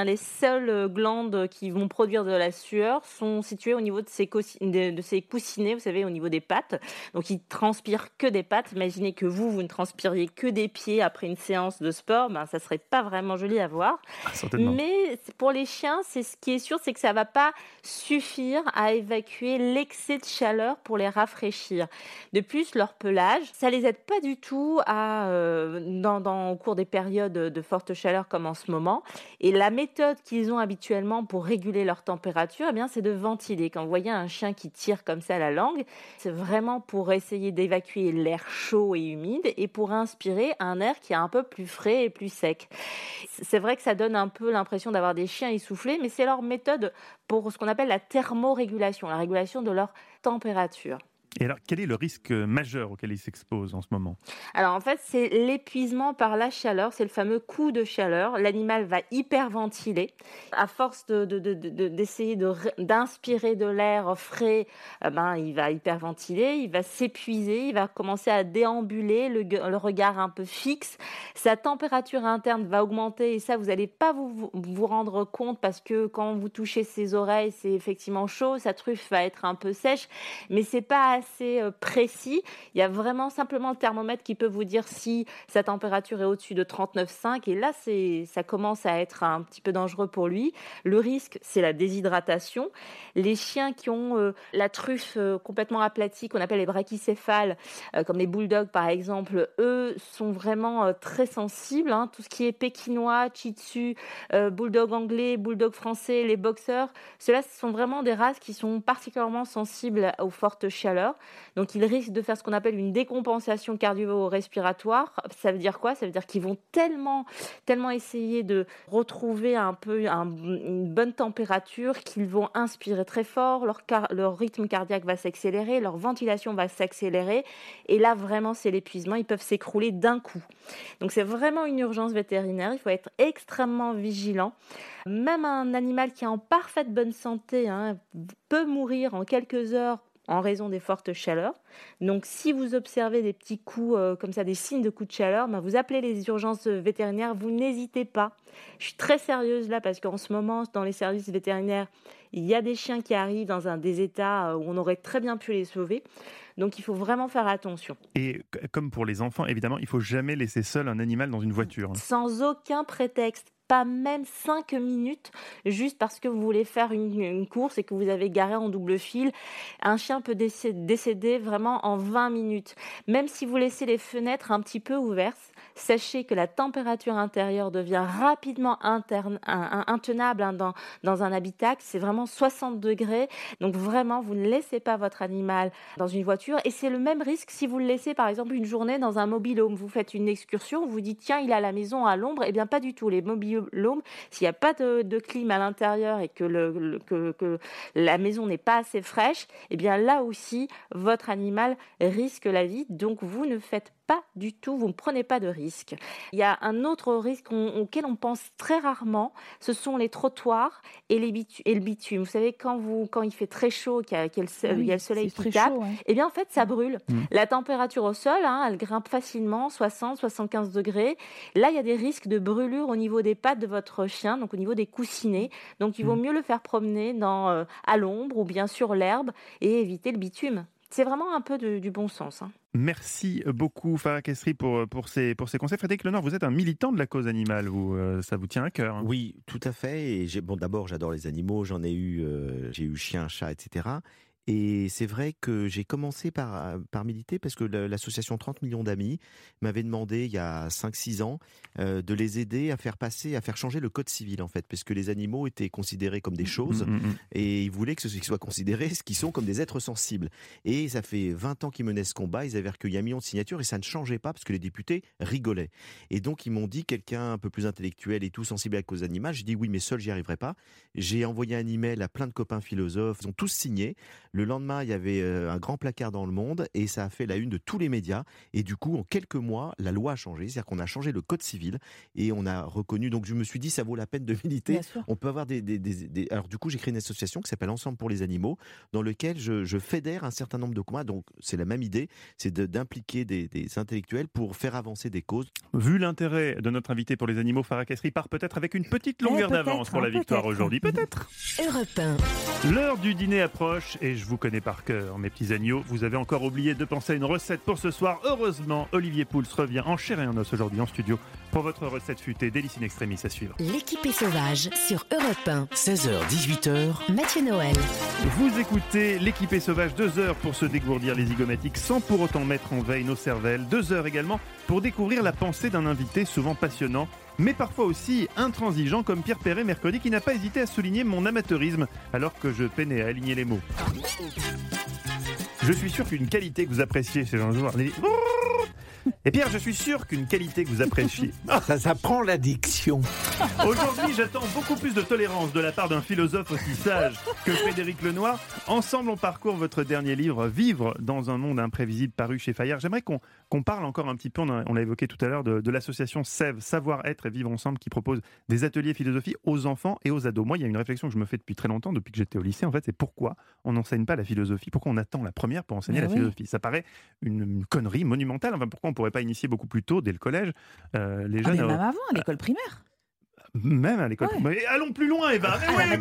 S16: les seules glandes qui vont produire de la sueur sont situées au niveau de ces coussinets, vous savez, au niveau des pattes. Donc, ils transpirent que des pattes. Imaginez que vous ne transpiriez que des pieds après une séance de sport, ça serait pas vraiment joli à voir. Mais pour les chiens, ce qui est sûr, c'est que ça va pas suffire à évacuer l'excès de chaleur pour les rafraîchir. De plus, leur pelage, ça les aide pas du tout au cours des périodes de forte chaleur comme en ce moment. Et la méthode qu'ils ont habituellement pour réguler leur température, c'est de ventiler. Quand vous voyez un chien qui tire comme ça la langue, c'est vraiment pour essayer d'évacuer l'air chaud et humide et pour inspirer un air qui est un peu plus frais et plus sec. C'est vrai que ça donne un peu l'impression d'avoir des chiens essoufflés, mais c'est leur méthode pour ce qu'on appelle la thermorégulation, la régulation de leur température.
S3: Et alors, quel est le risque majeur auquel ils s'exposent en ce moment ?
S16: Alors en fait, c'est l'épuisement par la chaleur, c'est le fameux coup de chaleur. L'animal va hyperventiler. À force d'essayer d'inspirer de l'air frais, il va hyperventiler, il va s'épuiser, il va commencer à déambuler, le regard un peu fixe. Sa température interne va augmenter et ça, vous n'allez pas vous rendre compte parce que quand vous touchez ses oreilles, c'est effectivement chaud, sa truffe va être un peu sèche, mais c'est pas assez précis. Il y a vraiment simplement le thermomètre qui peut vous dire si sa température est au-dessus de 39,5 et là, ça commence à être un petit peu dangereux pour lui. Le risque, c'est la déshydratation. Les chiens qui ont la truffe complètement aplatie, qu'on appelle les brachycéphales, comme les bulldogs par exemple, eux sont vraiment très sensibles. Tout ce qui est pékinois, shih tzu, bulldog anglais, bulldog français, les boxers, ceux-là, ce sont vraiment des races qui sont particulièrement sensibles aux fortes chaleurs. Donc, ils risquent de faire ce qu'on appelle une décompensation cardio-respiratoire. Ça veut dire quoi ? Ça veut dire qu'ils vont tellement essayer de retrouver un peu une bonne température qu'ils vont inspirer très fort, leur rythme cardiaque va s'accélérer, leur ventilation va s'accélérer. Et là, vraiment, c'est l'épuisement. Ils peuvent s'écrouler d'un coup. Donc, c'est vraiment une urgence vétérinaire. Il faut être extrêmement vigilant. Même un animal qui est en parfaite bonne santé peut mourir en quelques heures en raison des fortes chaleurs. Donc, si vous observez des petits coups comme ça, des signes de coups de chaleur, vous appelez les urgences vétérinaires, vous n'hésitez pas. Je suis très sérieuse là parce qu'en ce moment, dans les services vétérinaires, il y a des chiens qui arrivent dans des états où on aurait très bien pu les sauver. Donc, il faut vraiment faire attention.
S3: Et comme pour les enfants, évidemment, il ne faut jamais laisser seul un animal dans une voiture.
S16: Sans aucun prétexte. Pas même 5 minutes, juste parce que vous voulez faire une course et que vous avez garé en double fil. Un chien peut décéder vraiment en 20 minutes. Même si vous laissez les fenêtres un petit peu ouvertes, sachez que la température intérieure devient rapidement intenable dans un habitacle. C'est vraiment 60 degrés. Donc vraiment, vous ne laissez pas votre animal dans une voiture. Et c'est le même risque si vous le laissez, par exemple, une journée dans un mobil-home. Vous faites une excursion, vous dites, tiens, il a la maison à l'ombre. Eh bien, pas du tout. Les mobil-homes, s'il n'y a pas de clim à l'intérieur et que la maison n'est pas assez fraîche, eh bien là aussi, votre animal risque la vie. Donc, vous ne faites pas du tout, vous ne prenez pas de risque. Il y a un autre risque auquel on pense très rarement, ce sont les trottoirs et le bitume. Vous savez, quand il fait très chaud, qu'il y a le soleil qui tape, eh bien en fait, ça brûle. La température au sol, elle grimpe facilement, 60-75 degrés. Là, il y a des risques de brûlure au niveau des pattes de votre chien, donc au niveau des coussinets. Donc, il vaut mieux le faire promener à l'ombre ou bien sur l'herbe et éviter le bitume. C'est vraiment un peu du bon sens.
S3: Merci beaucoup Farah Kestri pour ces conseils. Frédéric Lenord, vous êtes un militant de la cause animale, ça vous tient à cœur.
S5: Oui, tout à fait. Et d'abord, j'adore les animaux, j'ai eu chien, chat, etc. Et c'est vrai que j'ai commencé par militer parce que l'association 30 millions d'amis m'avait demandé il y a 5-6 ans de les aider à faire changer le code civil en fait, parce que les animaux étaient considérés comme des choses et ils voulaient qu'ils soient considérés ce qu'ils sont comme des êtres sensibles. Et ça fait 20 ans qu'ils menaient ce combat, ils avaient recueilli 1 million de signatures et ça ne changeait pas parce que les députés rigolaient. Et donc ils m'ont dit, quelqu'un un peu plus intellectuel et tout sensible à la cause animale, j'ai dit oui mais seul j'y arriverai pas. J'ai envoyé un email à plein de copains philosophes, ils ont tous signé. Le lendemain, il y avait un grand placard dans Le Monde et ça a fait la une de tous les médias. Et du coup, en quelques mois, la loi a changé. C'est-à-dire qu'on a changé le code civil et on a reconnu. Donc je me suis dit, ça vaut la peine de militer. On peut avoir Alors du coup, j'ai créé une association qui s'appelle Ensemble pour les animaux, dans lequel je fédère un certain nombre de combats. Donc c'est la même idée, c'est d'impliquer des intellectuels pour faire avancer des causes.
S3: Vu l'intérêt de notre invité pour les animaux, Farah Kassri part peut-être avec une petite longueur d'avance pour la victoire aujourd'hui. Peut-être.
S1: Europe 1.
S3: L'heure du dîner approche et je vous connais par cœur, mes petits agneaux. Vous avez encore oublié de penser à une recette pour ce soir. Heureusement, Olivier Pouls revient en chair et en os aujourd'hui en studio pour votre recette futée Délice in Extremis à suivre.
S1: L'équipée sauvage sur Europe 1.
S14: 16h-18h.
S1: Mathieu Noël.
S3: Vous écoutez l'équipée sauvage, 2 heures pour se dégourdir les zygomatiques sans pour autant mettre en veille nos cervelles. 2 heures également pour découvrir la pensée d'un invité souvent passionnant, mais parfois aussi intransigeant comme Pierre Perret mercredi qui n'a pas hésité à souligner mon amateurisme alors que je peinais à aligner les mots. Je suis sûr qu'une qualité que vous appréciez chez Jean-Jouard... Et Pierre, je suis sûr qu'une qualité que vous appréciez...
S9: Ça s'apprend l'addiction.
S3: Aujourd'hui, j'attends beaucoup plus de tolérance de la part d'un philosophe aussi sage que Frédéric Lenoir. Ensemble, on parcourt votre dernier livre, Vivre dans un monde imprévisible, paru chez Fayard. J'aimerais qu'on parle encore un petit peu, on l'a évoqué tout à l'heure, de l'association SEV, Savoir-être et Vivre Ensemble, qui propose des ateliers philosophie aux enfants et aux ados. Moi, il y a une réflexion que je me fais depuis très longtemps, depuis que j'étais au lycée, en fait, c'est pourquoi on n'enseigne pas la philosophie, pourquoi on attend la première pour enseigner la philosophie. Ça paraît une connerie monumentale, enfin, pourquoi on ne pourrait pas initier beaucoup plus tôt, dès le collège, les jeunes...
S10: Mais même avant, à l'école primaire.
S3: Même à l'école. Mais allons plus loin, Eva.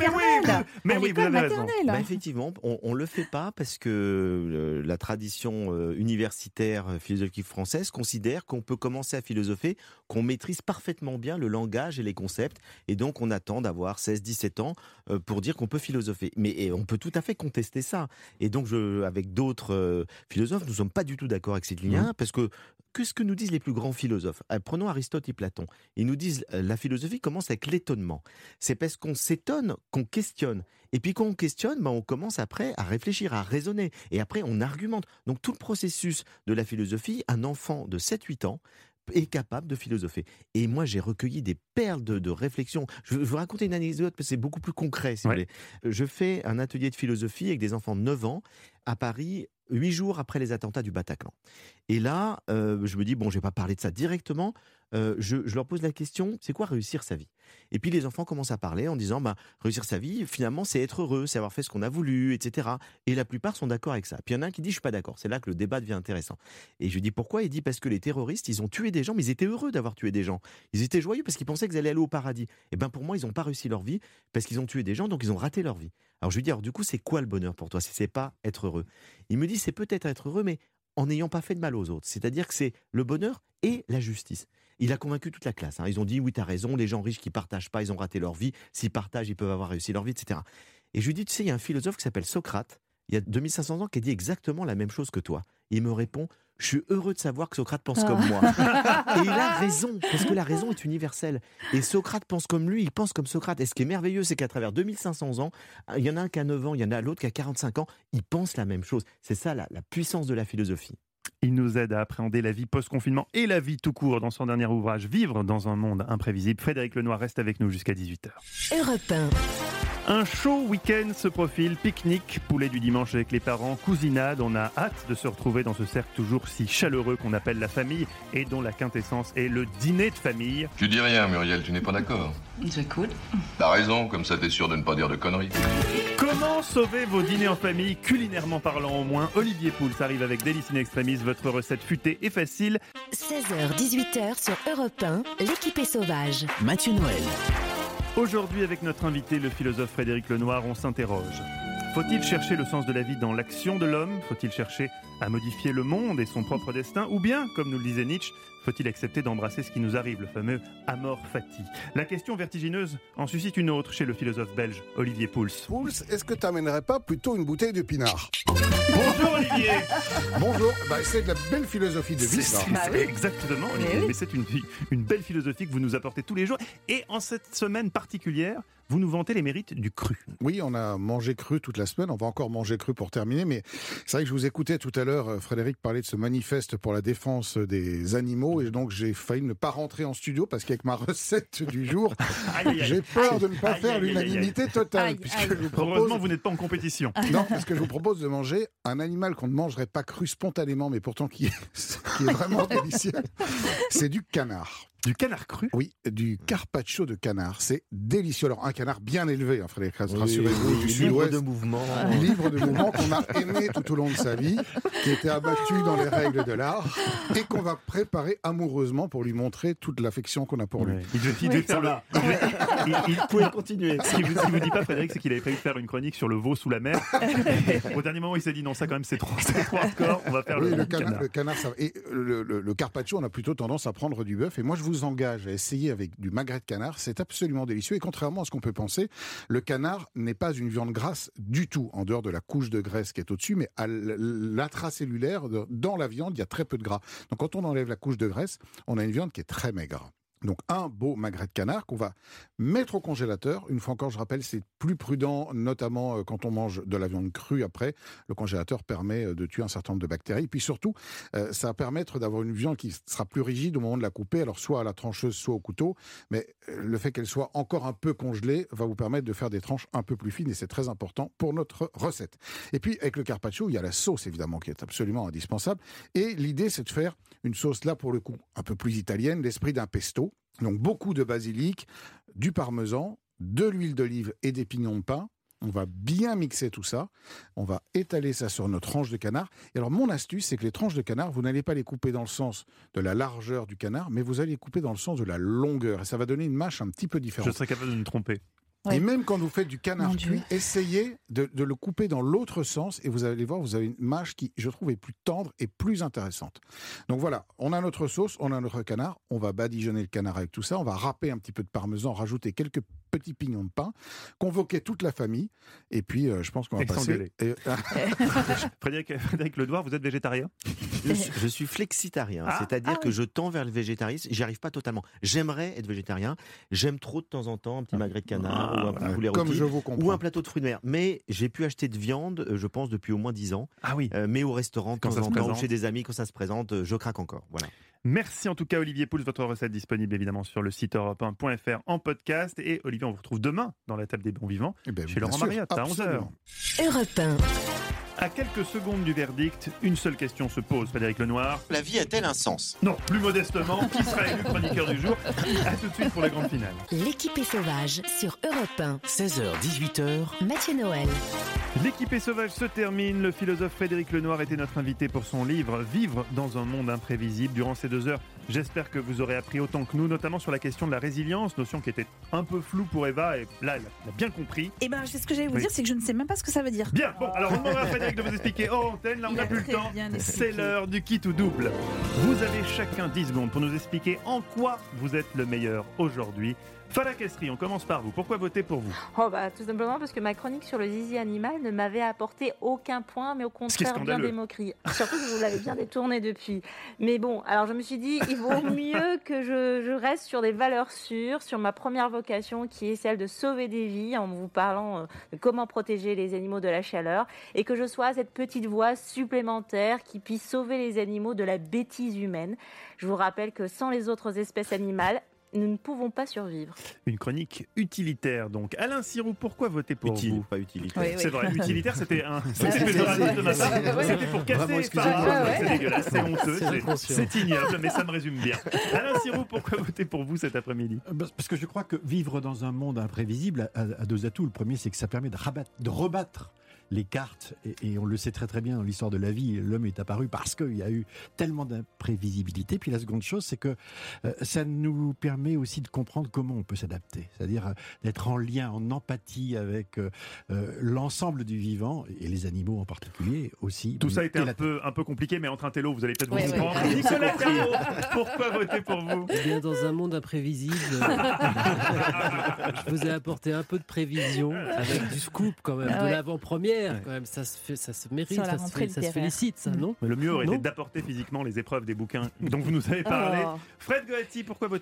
S3: Mais oui, vous avez raison.
S5: Effectivement, on le fait pas parce que la tradition universitaire philosophique française considère qu'on peut commencer à philosopher, qu'on maîtrise parfaitement bien le langage et les concepts, et donc on attend d'avoir 16-17 ans pour dire qu'on peut philosopher. Mais on peut tout à fait contester ça. Et donc, avec d'autres philosophes, nous ne sommes pas du tout d'accord avec cette ligne, parce que qu'est-ce que nous disent les plus grands philosophes ? Prenons Aristote et Platon. Ils nous disent la philosophie commence avec l'étonnement. C'est parce qu'on s'étonne qu'on questionne. Et puis quand on questionne, on commence après à réfléchir, à raisonner. Et après, on argumente. Donc tout le processus de la philosophie, un enfant de 7-8 ans est capable de philosopher. Et moi, j'ai recueilli des perles de réflexion. Je vais vous raconter une anecdote, parce que c'est beaucoup plus concret, si vous voulez. Je fais un atelier de philosophie avec des enfants de 9 ans à Paris, 8 jours après les attentats du Bataclan. Et là, je me dis, je ne vais pas parler de ça directement. Je leur pose la question, c'est quoi réussir sa vie ? Et puis les enfants commencent à parler en disant, réussir sa vie, finalement, c'est être heureux, c'est avoir fait ce qu'on a voulu, etc. Et la plupart sont d'accord avec ça. Puis il y en a un qui dit, je suis pas d'accord. C'est là que le débat devient intéressant. Et je lui dis, pourquoi ? Il dit, parce que les terroristes, ils ont tué des gens, mais ils étaient heureux d'avoir tué des gens. Ils étaient joyeux parce qu'ils pensaient qu'ils allaient aller au paradis. Et pour moi, ils n'ont pas réussi leur vie parce qu'ils ont tué des gens, donc ils ont raté leur vie. Alors je lui dis, du coup, c'est quoi le bonheur pour toi si c'est pas être heureux ? Il me dit, c'est peut-être être heureux, mais en n'ayant pas fait de mal aux autres. C'est-à-dire que c'est le bonheur et la justice. Il a convaincu toute la classe. Ils ont dit, oui, tu as raison, les gens riches qui ne partagent pas, ils ont raté leur vie. S'ils partagent, ils peuvent avoir réussi leur vie, etc. Et je lui dis, tu sais, il y a un philosophe qui s'appelle Socrate, il y a 2500 ans, qui a dit exactement la même chose que toi. Il me répond, je suis heureux de savoir que Socrate pense comme moi. Et il a raison, parce que la raison est universelle. Et Socrate pense comme lui, il pense comme Socrate. Et ce qui est merveilleux, c'est qu'à travers 2500 ans, il y en a un qui a 9 ans, il y en a l'autre qui a 45 ans, ils pensent la même chose. C'est ça la puissance de la philosophie.
S3: Il nous aide à appréhender la vie post-confinement et la vie tout court dans son dernier ouvrage, Vivre dans un monde imprévisible. Frédéric Lenoir reste avec nous jusqu'à 18h.
S1: Europe 1.
S3: Un chaud week-end se profile, pique-nique, poulet du dimanche avec les parents, cousinade. On a hâte de se retrouver dans ce cercle toujours si chaleureux qu'on appelle la famille et dont la quintessence est le dîner de famille.
S21: Tu dis rien, Muriel, tu n'es pas d'accord.
S22: J'écoute.
S21: T'as raison, comme ça t'es sûr de ne pas dire de conneries.
S3: Comment sauver vos dîners en famille, culinairement parlant au moins ? Olivier Pouls arrive avec Délice in Extremis, votre recette futée et facile.
S1: 16h-18h sur Europe 1, l'équipée sauvage.
S14: Mathieu Noël.
S3: Aujourd'hui, avec notre invité, le philosophe Frédéric Lenoir, on s'interroge. Faut-il chercher le sens de la vie dans l'action de l'homme ? Faut-il chercher à modifier le monde et son propre destin ? Ou bien, comme nous le disait Nietzsche, faut-il accepter d'embrasser ce qui nous arrive, le fameux amor fati ? La question vertigineuse en suscite une autre chez le philosophe belge Olivier Pouls.
S19: Pouls, est-ce que tu n'amènerais pas plutôt une bouteille de pinard ?
S3: Bonjour Olivier.
S19: Bonjour, c'est de la belle philosophie de vie, ça.
S3: Exactement, Olivier. Mais c'est une belle philosophie que vous nous apportez tous les jours. Et en cette semaine particulière, vous nous vantez les mérites du cru.
S19: Oui, on a mangé cru toute la semaine, on va encore manger cru pour terminer, mais c'est vrai que je vous écoutais tout à l'heure, Frédéric parlait de ce manifeste pour la défense des animaux, et donc j'ai failli ne pas rentrer en studio, parce qu'avec ma recette du jour, j'ai peur de ne pas faire l'unanimité totale.
S3: Heureusement, vous n'êtes pas en compétition.
S19: Non, parce que je vous propose de manger un animal qu'on ne mangerait pas cru spontanément, mais pourtant qui est vraiment délicieux. C'est du canard.
S3: Du canard cru?
S19: Oui, du carpaccio de canard. C'est délicieux. Alors, un canard bien élevé, Frédéric, rassurez-vous, du
S5: libre de mouvement.
S19: Libre de mouvement, qu'on a aimé tout au long de sa vie, qui était abattu dans les règles de l'art, et qu'on va préparer amoureusement pour lui montrer toute l'affection qu'on a pour lui.
S3: Il devait faire le... Il pouvait continuer. Ce qu'il vous dit pas, Frédéric, c'est qu'il avait prévu de faire une chronique sur le veau sous la mer. Au dernier moment, il s'est dit non, ça quand même, c'est trop hardcore. On va faire le
S19: canard. Ça... Et le carpaccio, on a plutôt tendance à prendre du bœuf. Et moi, je vous engage à essayer avec du magret de canard. C'est absolument délicieux. Et contrairement à ce qu'on peut penser, le canard n'est pas une viande grasse du tout, en dehors de la couche de graisse qui est au-dessus, mais à l'intracellulaire, dans la viande, il y a très peu de gras. Donc quand on enlève la couche de graisse, on a une viande qui est très maigre. Donc un beau magret de canard qu'on va mettre au congélateur. Une fois encore, je rappelle, c'est plus prudent, notamment quand on mange de la viande crue après. Le congélateur permet de tuer un certain nombre de bactéries. Puis surtout, ça va permettre d'avoir une viande qui sera plus rigide au moment de la couper, alors soit à la trancheuse, soit au couteau. Mais le fait qu'elle soit encore un peu congelée va vous permettre de faire des tranches un peu plus fines, et c'est très important pour notre recette. Et puis avec le carpaccio, il y a la sauce évidemment qui est absolument indispensable. Et l'idée, c'est de faire une sauce là pour le coup un peu plus italienne, l'esprit d'un pesto. Donc beaucoup de basilic, du parmesan, de l'huile d'olive et des pignons de pain. On va bien mixer tout ça. On va étaler ça sur nos tranches de canard. Et alors mon astuce, c'est que les tranches de canard, vous n'allez pas les couper dans le sens de la largeur du canard, mais vous allez les couper dans le sens de la longueur. Et ça va donner une mâche un petit peu différente.
S3: Je serais capable de me tromper.
S19: Ouais. Et même quand vous faites du canard cuit, essayez de le couper dans l'autre sens, et vous allez voir, vous avez une mâche qui, je trouve, est plus tendre et plus intéressante. Donc voilà, on a notre sauce, on a notre canard, on va badigeonner le canard avec tout ça, on va râper un petit peu de parmesan, rajouter quelques petits pignons de pain, convoquer toute la famille, et puis je pense qu'on va passer...
S3: Frédéric Ledouard, vous êtes végétarien?
S5: Je suis flexitarien, c'est-à-dire que je tends vers le végétarisme, j'y arrive pas totalement. J'aimerais être végétarien, j'aime trop de temps en temps un petit magret de canard, ou un petit poulet rôti, ou un plateau de fruits de mer. Mais j'ai pu acheter de viande, je pense, depuis au moins 10 ans.
S3: Ah oui.
S5: Mais au restaurant, quand ça se présente, chez des amis, quand ça se présente, je craque encore. Voilà.
S3: Merci en tout cas Olivier Pouls, votre recette disponible évidemment sur le site europe1.fr en podcast. Et Olivier, on vous retrouve demain dans la table des bons vivants, chez Laurent Mariotte à 11h.
S1: Europe 1.
S3: À quelques secondes du verdict, une seule question se pose, Frédéric Lenoir.
S5: La vie a-t-elle un sens?
S3: Non, plus modestement, qui sera élu chroniqueur du jour? A tout de suite pour la grande finale.
S1: L'équipée sauvage sur Europe 1.
S14: 16h, 18h.
S1: Mathieu Noël.
S3: L'équipée sauvage se termine. Le philosophe Frédéric Lenoir était notre invité pour son livre « Vivre dans un monde imprévisible ». Durant ces 2 heures, j'espère que vous aurez appris autant que nous, notamment sur la question de la résilience, notion qui était un peu floue pour Eva, et là, elle a bien compris.
S10: Eh ben, c'est ce que j'allais vous dire, c'est que je ne sais même pas ce que ça veut dire.
S3: Bien, bon, alors on demandera à Frédéric de vous expliquer hors antenne, là on n'a plus le temps. C'est l'heure du kit ou double. Vous avez chacun 10 secondes pour nous expliquer en quoi vous êtes le meilleur aujourd'hui. Fala Kessri, on commence par vous. Pourquoi voter pour vous?
S16: Tout simplement parce que ma chronique sur le zizi animal ne m'avait apporté aucun point, mais au contraire bien des moqueries. Surtout que vous l'avez bien détourné depuis. Mais bon, alors je me suis dit, il vaut mieux que je reste sur des valeurs sûres, sur ma première vocation qui est celle de sauver des vies en vous parlant de comment protéger les animaux de la chaleur, et que je sois cette petite voix supplémentaire qui puisse sauver les animaux de la bêtise humaine. Je vous rappelle que sans les autres espèces animales, nous ne pouvons pas survivre.
S3: Une chronique utilitaire, donc. Alain Sirou, pourquoi voter pour vous?
S5: Pas utilitaire.
S3: Oui. C'est vrai, utilitaire, c'était péjoratif de ma part. C'était pour casser. C'est dégueulasse, c'est honteux, c'est ignoble, mais ça me résume bien. Alain Sirou, pourquoi voter pour vous cet après-midi?
S13: Parce que je crois que vivre dans un monde imprévisible a 2 atouts. Le premier, c'est que ça permet de rebattre les cartes, et on le sait très très bien dans l'histoire de la vie, l'homme est apparu parce qu'il y a eu tellement d'imprévisibilité. Puis la seconde chose, c'est que ça nous permet aussi de comprendre comment on peut s'adapter, c'est-à-dire d'être en lien, en empathie avec l'ensemble du vivant, et les animaux en particulier aussi.
S3: Tout ça a été un peu compliqué, mais entre un télo, vous allez peut-être vous comprendre. Nicolas Caro, pourquoi voter pour vous?
S2: Eh bien, dans un monde imprévisible, je vous ai apporté un peu de prévision, avec du scoop quand même, de l'avant-première. Quand même, ça se mérite, ça se félicite, ça, non?
S3: Mais le mieux aurait été d'apporter physiquement les épreuves des bouquins dont vous nous avez parlé. Fred Goetti, pourquoi voter pour vous?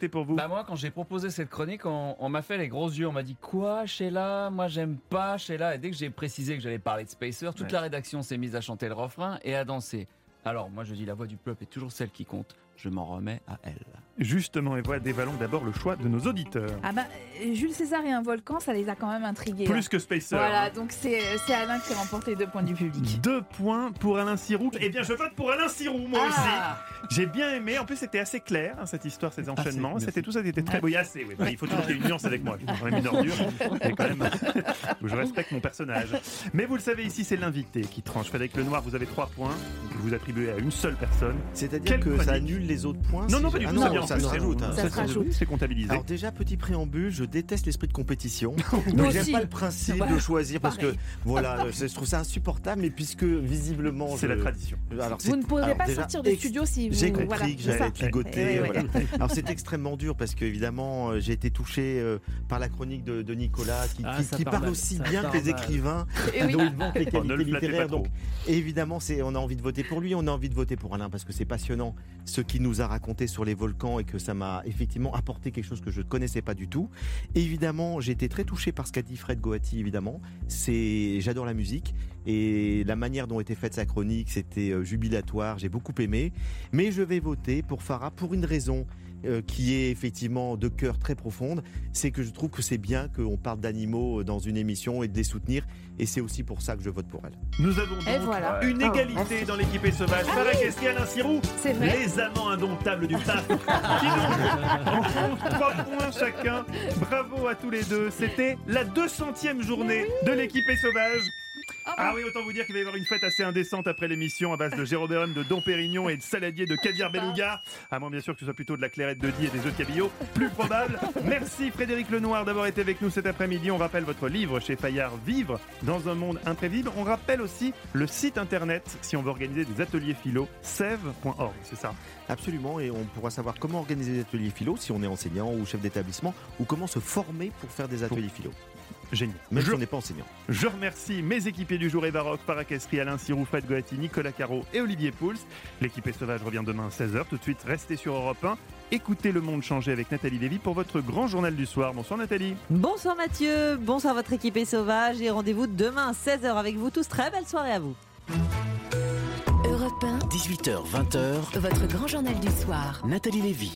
S6: Bah moi, quand j'ai proposé cette chronique, on m'a fait les gros yeux. On m'a dit quoi, Sheila? Moi, j'aime pas Sheila. Et dès que j'ai précisé que j'allais parler de Spacer, toute la rédaction s'est mise à chanter le refrain et à danser. Alors moi, je dis la voix du peuple est toujours celle qui compte. Je m'en remets à elle.
S3: Justement, et voilà, dévalons d'abord le choix de nos auditeurs.
S10: Ah bah, Jules César et un volcan, ça les a quand même intrigués.
S3: Plus que Spacer.
S10: Voilà, donc c'est Alain qui remporte les 2 points du public.
S3: 2 points pour Alain Sirou. Eh bien, je vote pour Alain Sirou, moi aussi. J'ai bien aimé. En plus, c'était assez clair, cette histoire, ces enchaînements. C'était tout ça qui était très beau. Assez, oui. Il faut toujours qu'il y ait une nuance avec moi. Je suis quand même une ordure. Mais quand même, je respecte mon personnage. Mais vous le savez, ici, c'est l'invité qui tranche. Frédéric Lenoir, vous avez 3 points. Vous attribuez à une seule personne.
S5: C'est-à-dire que ça annule les autres points?
S3: Non, pas du tout.
S5: Ça se rajoute.
S10: Ça se rajoute.
S3: C'est comptabilisé.
S5: Alors déjà, petit préambule, je déteste l'esprit de compétition.
S10: Moi
S5: Donc j'aime
S10: aussi.
S5: pas le principe de choisir parce que voilà, je trouve ça insupportable. Mais puisque visiblement,
S3: c'est la tradition.
S5: Alors,
S10: vous ne pourrez pas sortir du studio si vous.
S5: J'ai compris que j'allais être ligoté.
S10: Ouais.
S5: Alors c'est extrêmement dur parce qu'évidemment, j'ai été touché par la chronique de Nicolas qui parle aussi bien que les écrivains, dont il vante les qualités littéraires. Donc évidemment, on a envie de voter pour lui, on a envie de voter pour Alain parce que c'est passionnant ce qu'il nous a raconté sur les volcans et que ça m'a effectivement apporté quelque chose que je ne connaissais pas du tout. Évidemment, j'ai été très touché par ce qu'a dit Fred Goati, évidemment. J'adore la musique et la manière dont était faite sa chronique, c'était jubilatoire, j'ai beaucoup aimé. Mais je vais voter pour Farah pour une raison qui est effectivement de cœur très profonde, c'est que je trouve que c'est bien qu'on parle d'animaux dans une émission et de les soutenir, et c'est aussi pour ça que je vote pour elle.
S3: Nous avons donc une égalité dans l'équipée sauvage. Farah Kestri et Alain Sirou, les amants indomptables du PAF, qui nous comptent 3 points chacun. Bravo à tous les deux. C'était la 200e journée de l'équipée sauvage. Ah oui, autant vous dire qu'il va y avoir une fête assez indécente après l'émission à base de Gérodéon, de Dom Pérignon et de saladier de caviar beluga. À moins bien sûr que ce soit plutôt de la clairette de Die et des œufs de cabillaud, plus probable. Merci Frédéric Lenoir d'avoir été avec nous cet après-midi. On rappelle votre livre chez Fayard, Vivre dans un monde imprévisible. On rappelle aussi le site internet si on veut organiser des ateliers philo, sève.org, c'est ça?
S5: Absolument, et on pourra savoir comment organiser des ateliers philo si on est enseignant ou chef d'établissement, ou comment se former pour faire des ateliers philo.
S3: Génial.
S5: Même si on n'est pas enseignant.
S3: Je remercie mes équipiers du jour Eva Rock, Farah Kestri, Alain Sirou, Fred Goati, Nicolas Caro et Olivier Pouls. L'équipée sauvage revient demain à 16h. Tout de suite, restez sur Europe 1. Écoutez Le Monde changer avec Nathalie Lévy pour votre grand journal du soir. Bonsoir Nathalie.
S7: Bonsoir Mathieu, bonsoir votre équipée sauvage et rendez-vous demain à 16h avec vous tous. Très belle soirée à vous.
S1: Europe 1,
S14: 18h, 20h,
S1: votre grand journal du soir.
S14: Nathalie Lévy.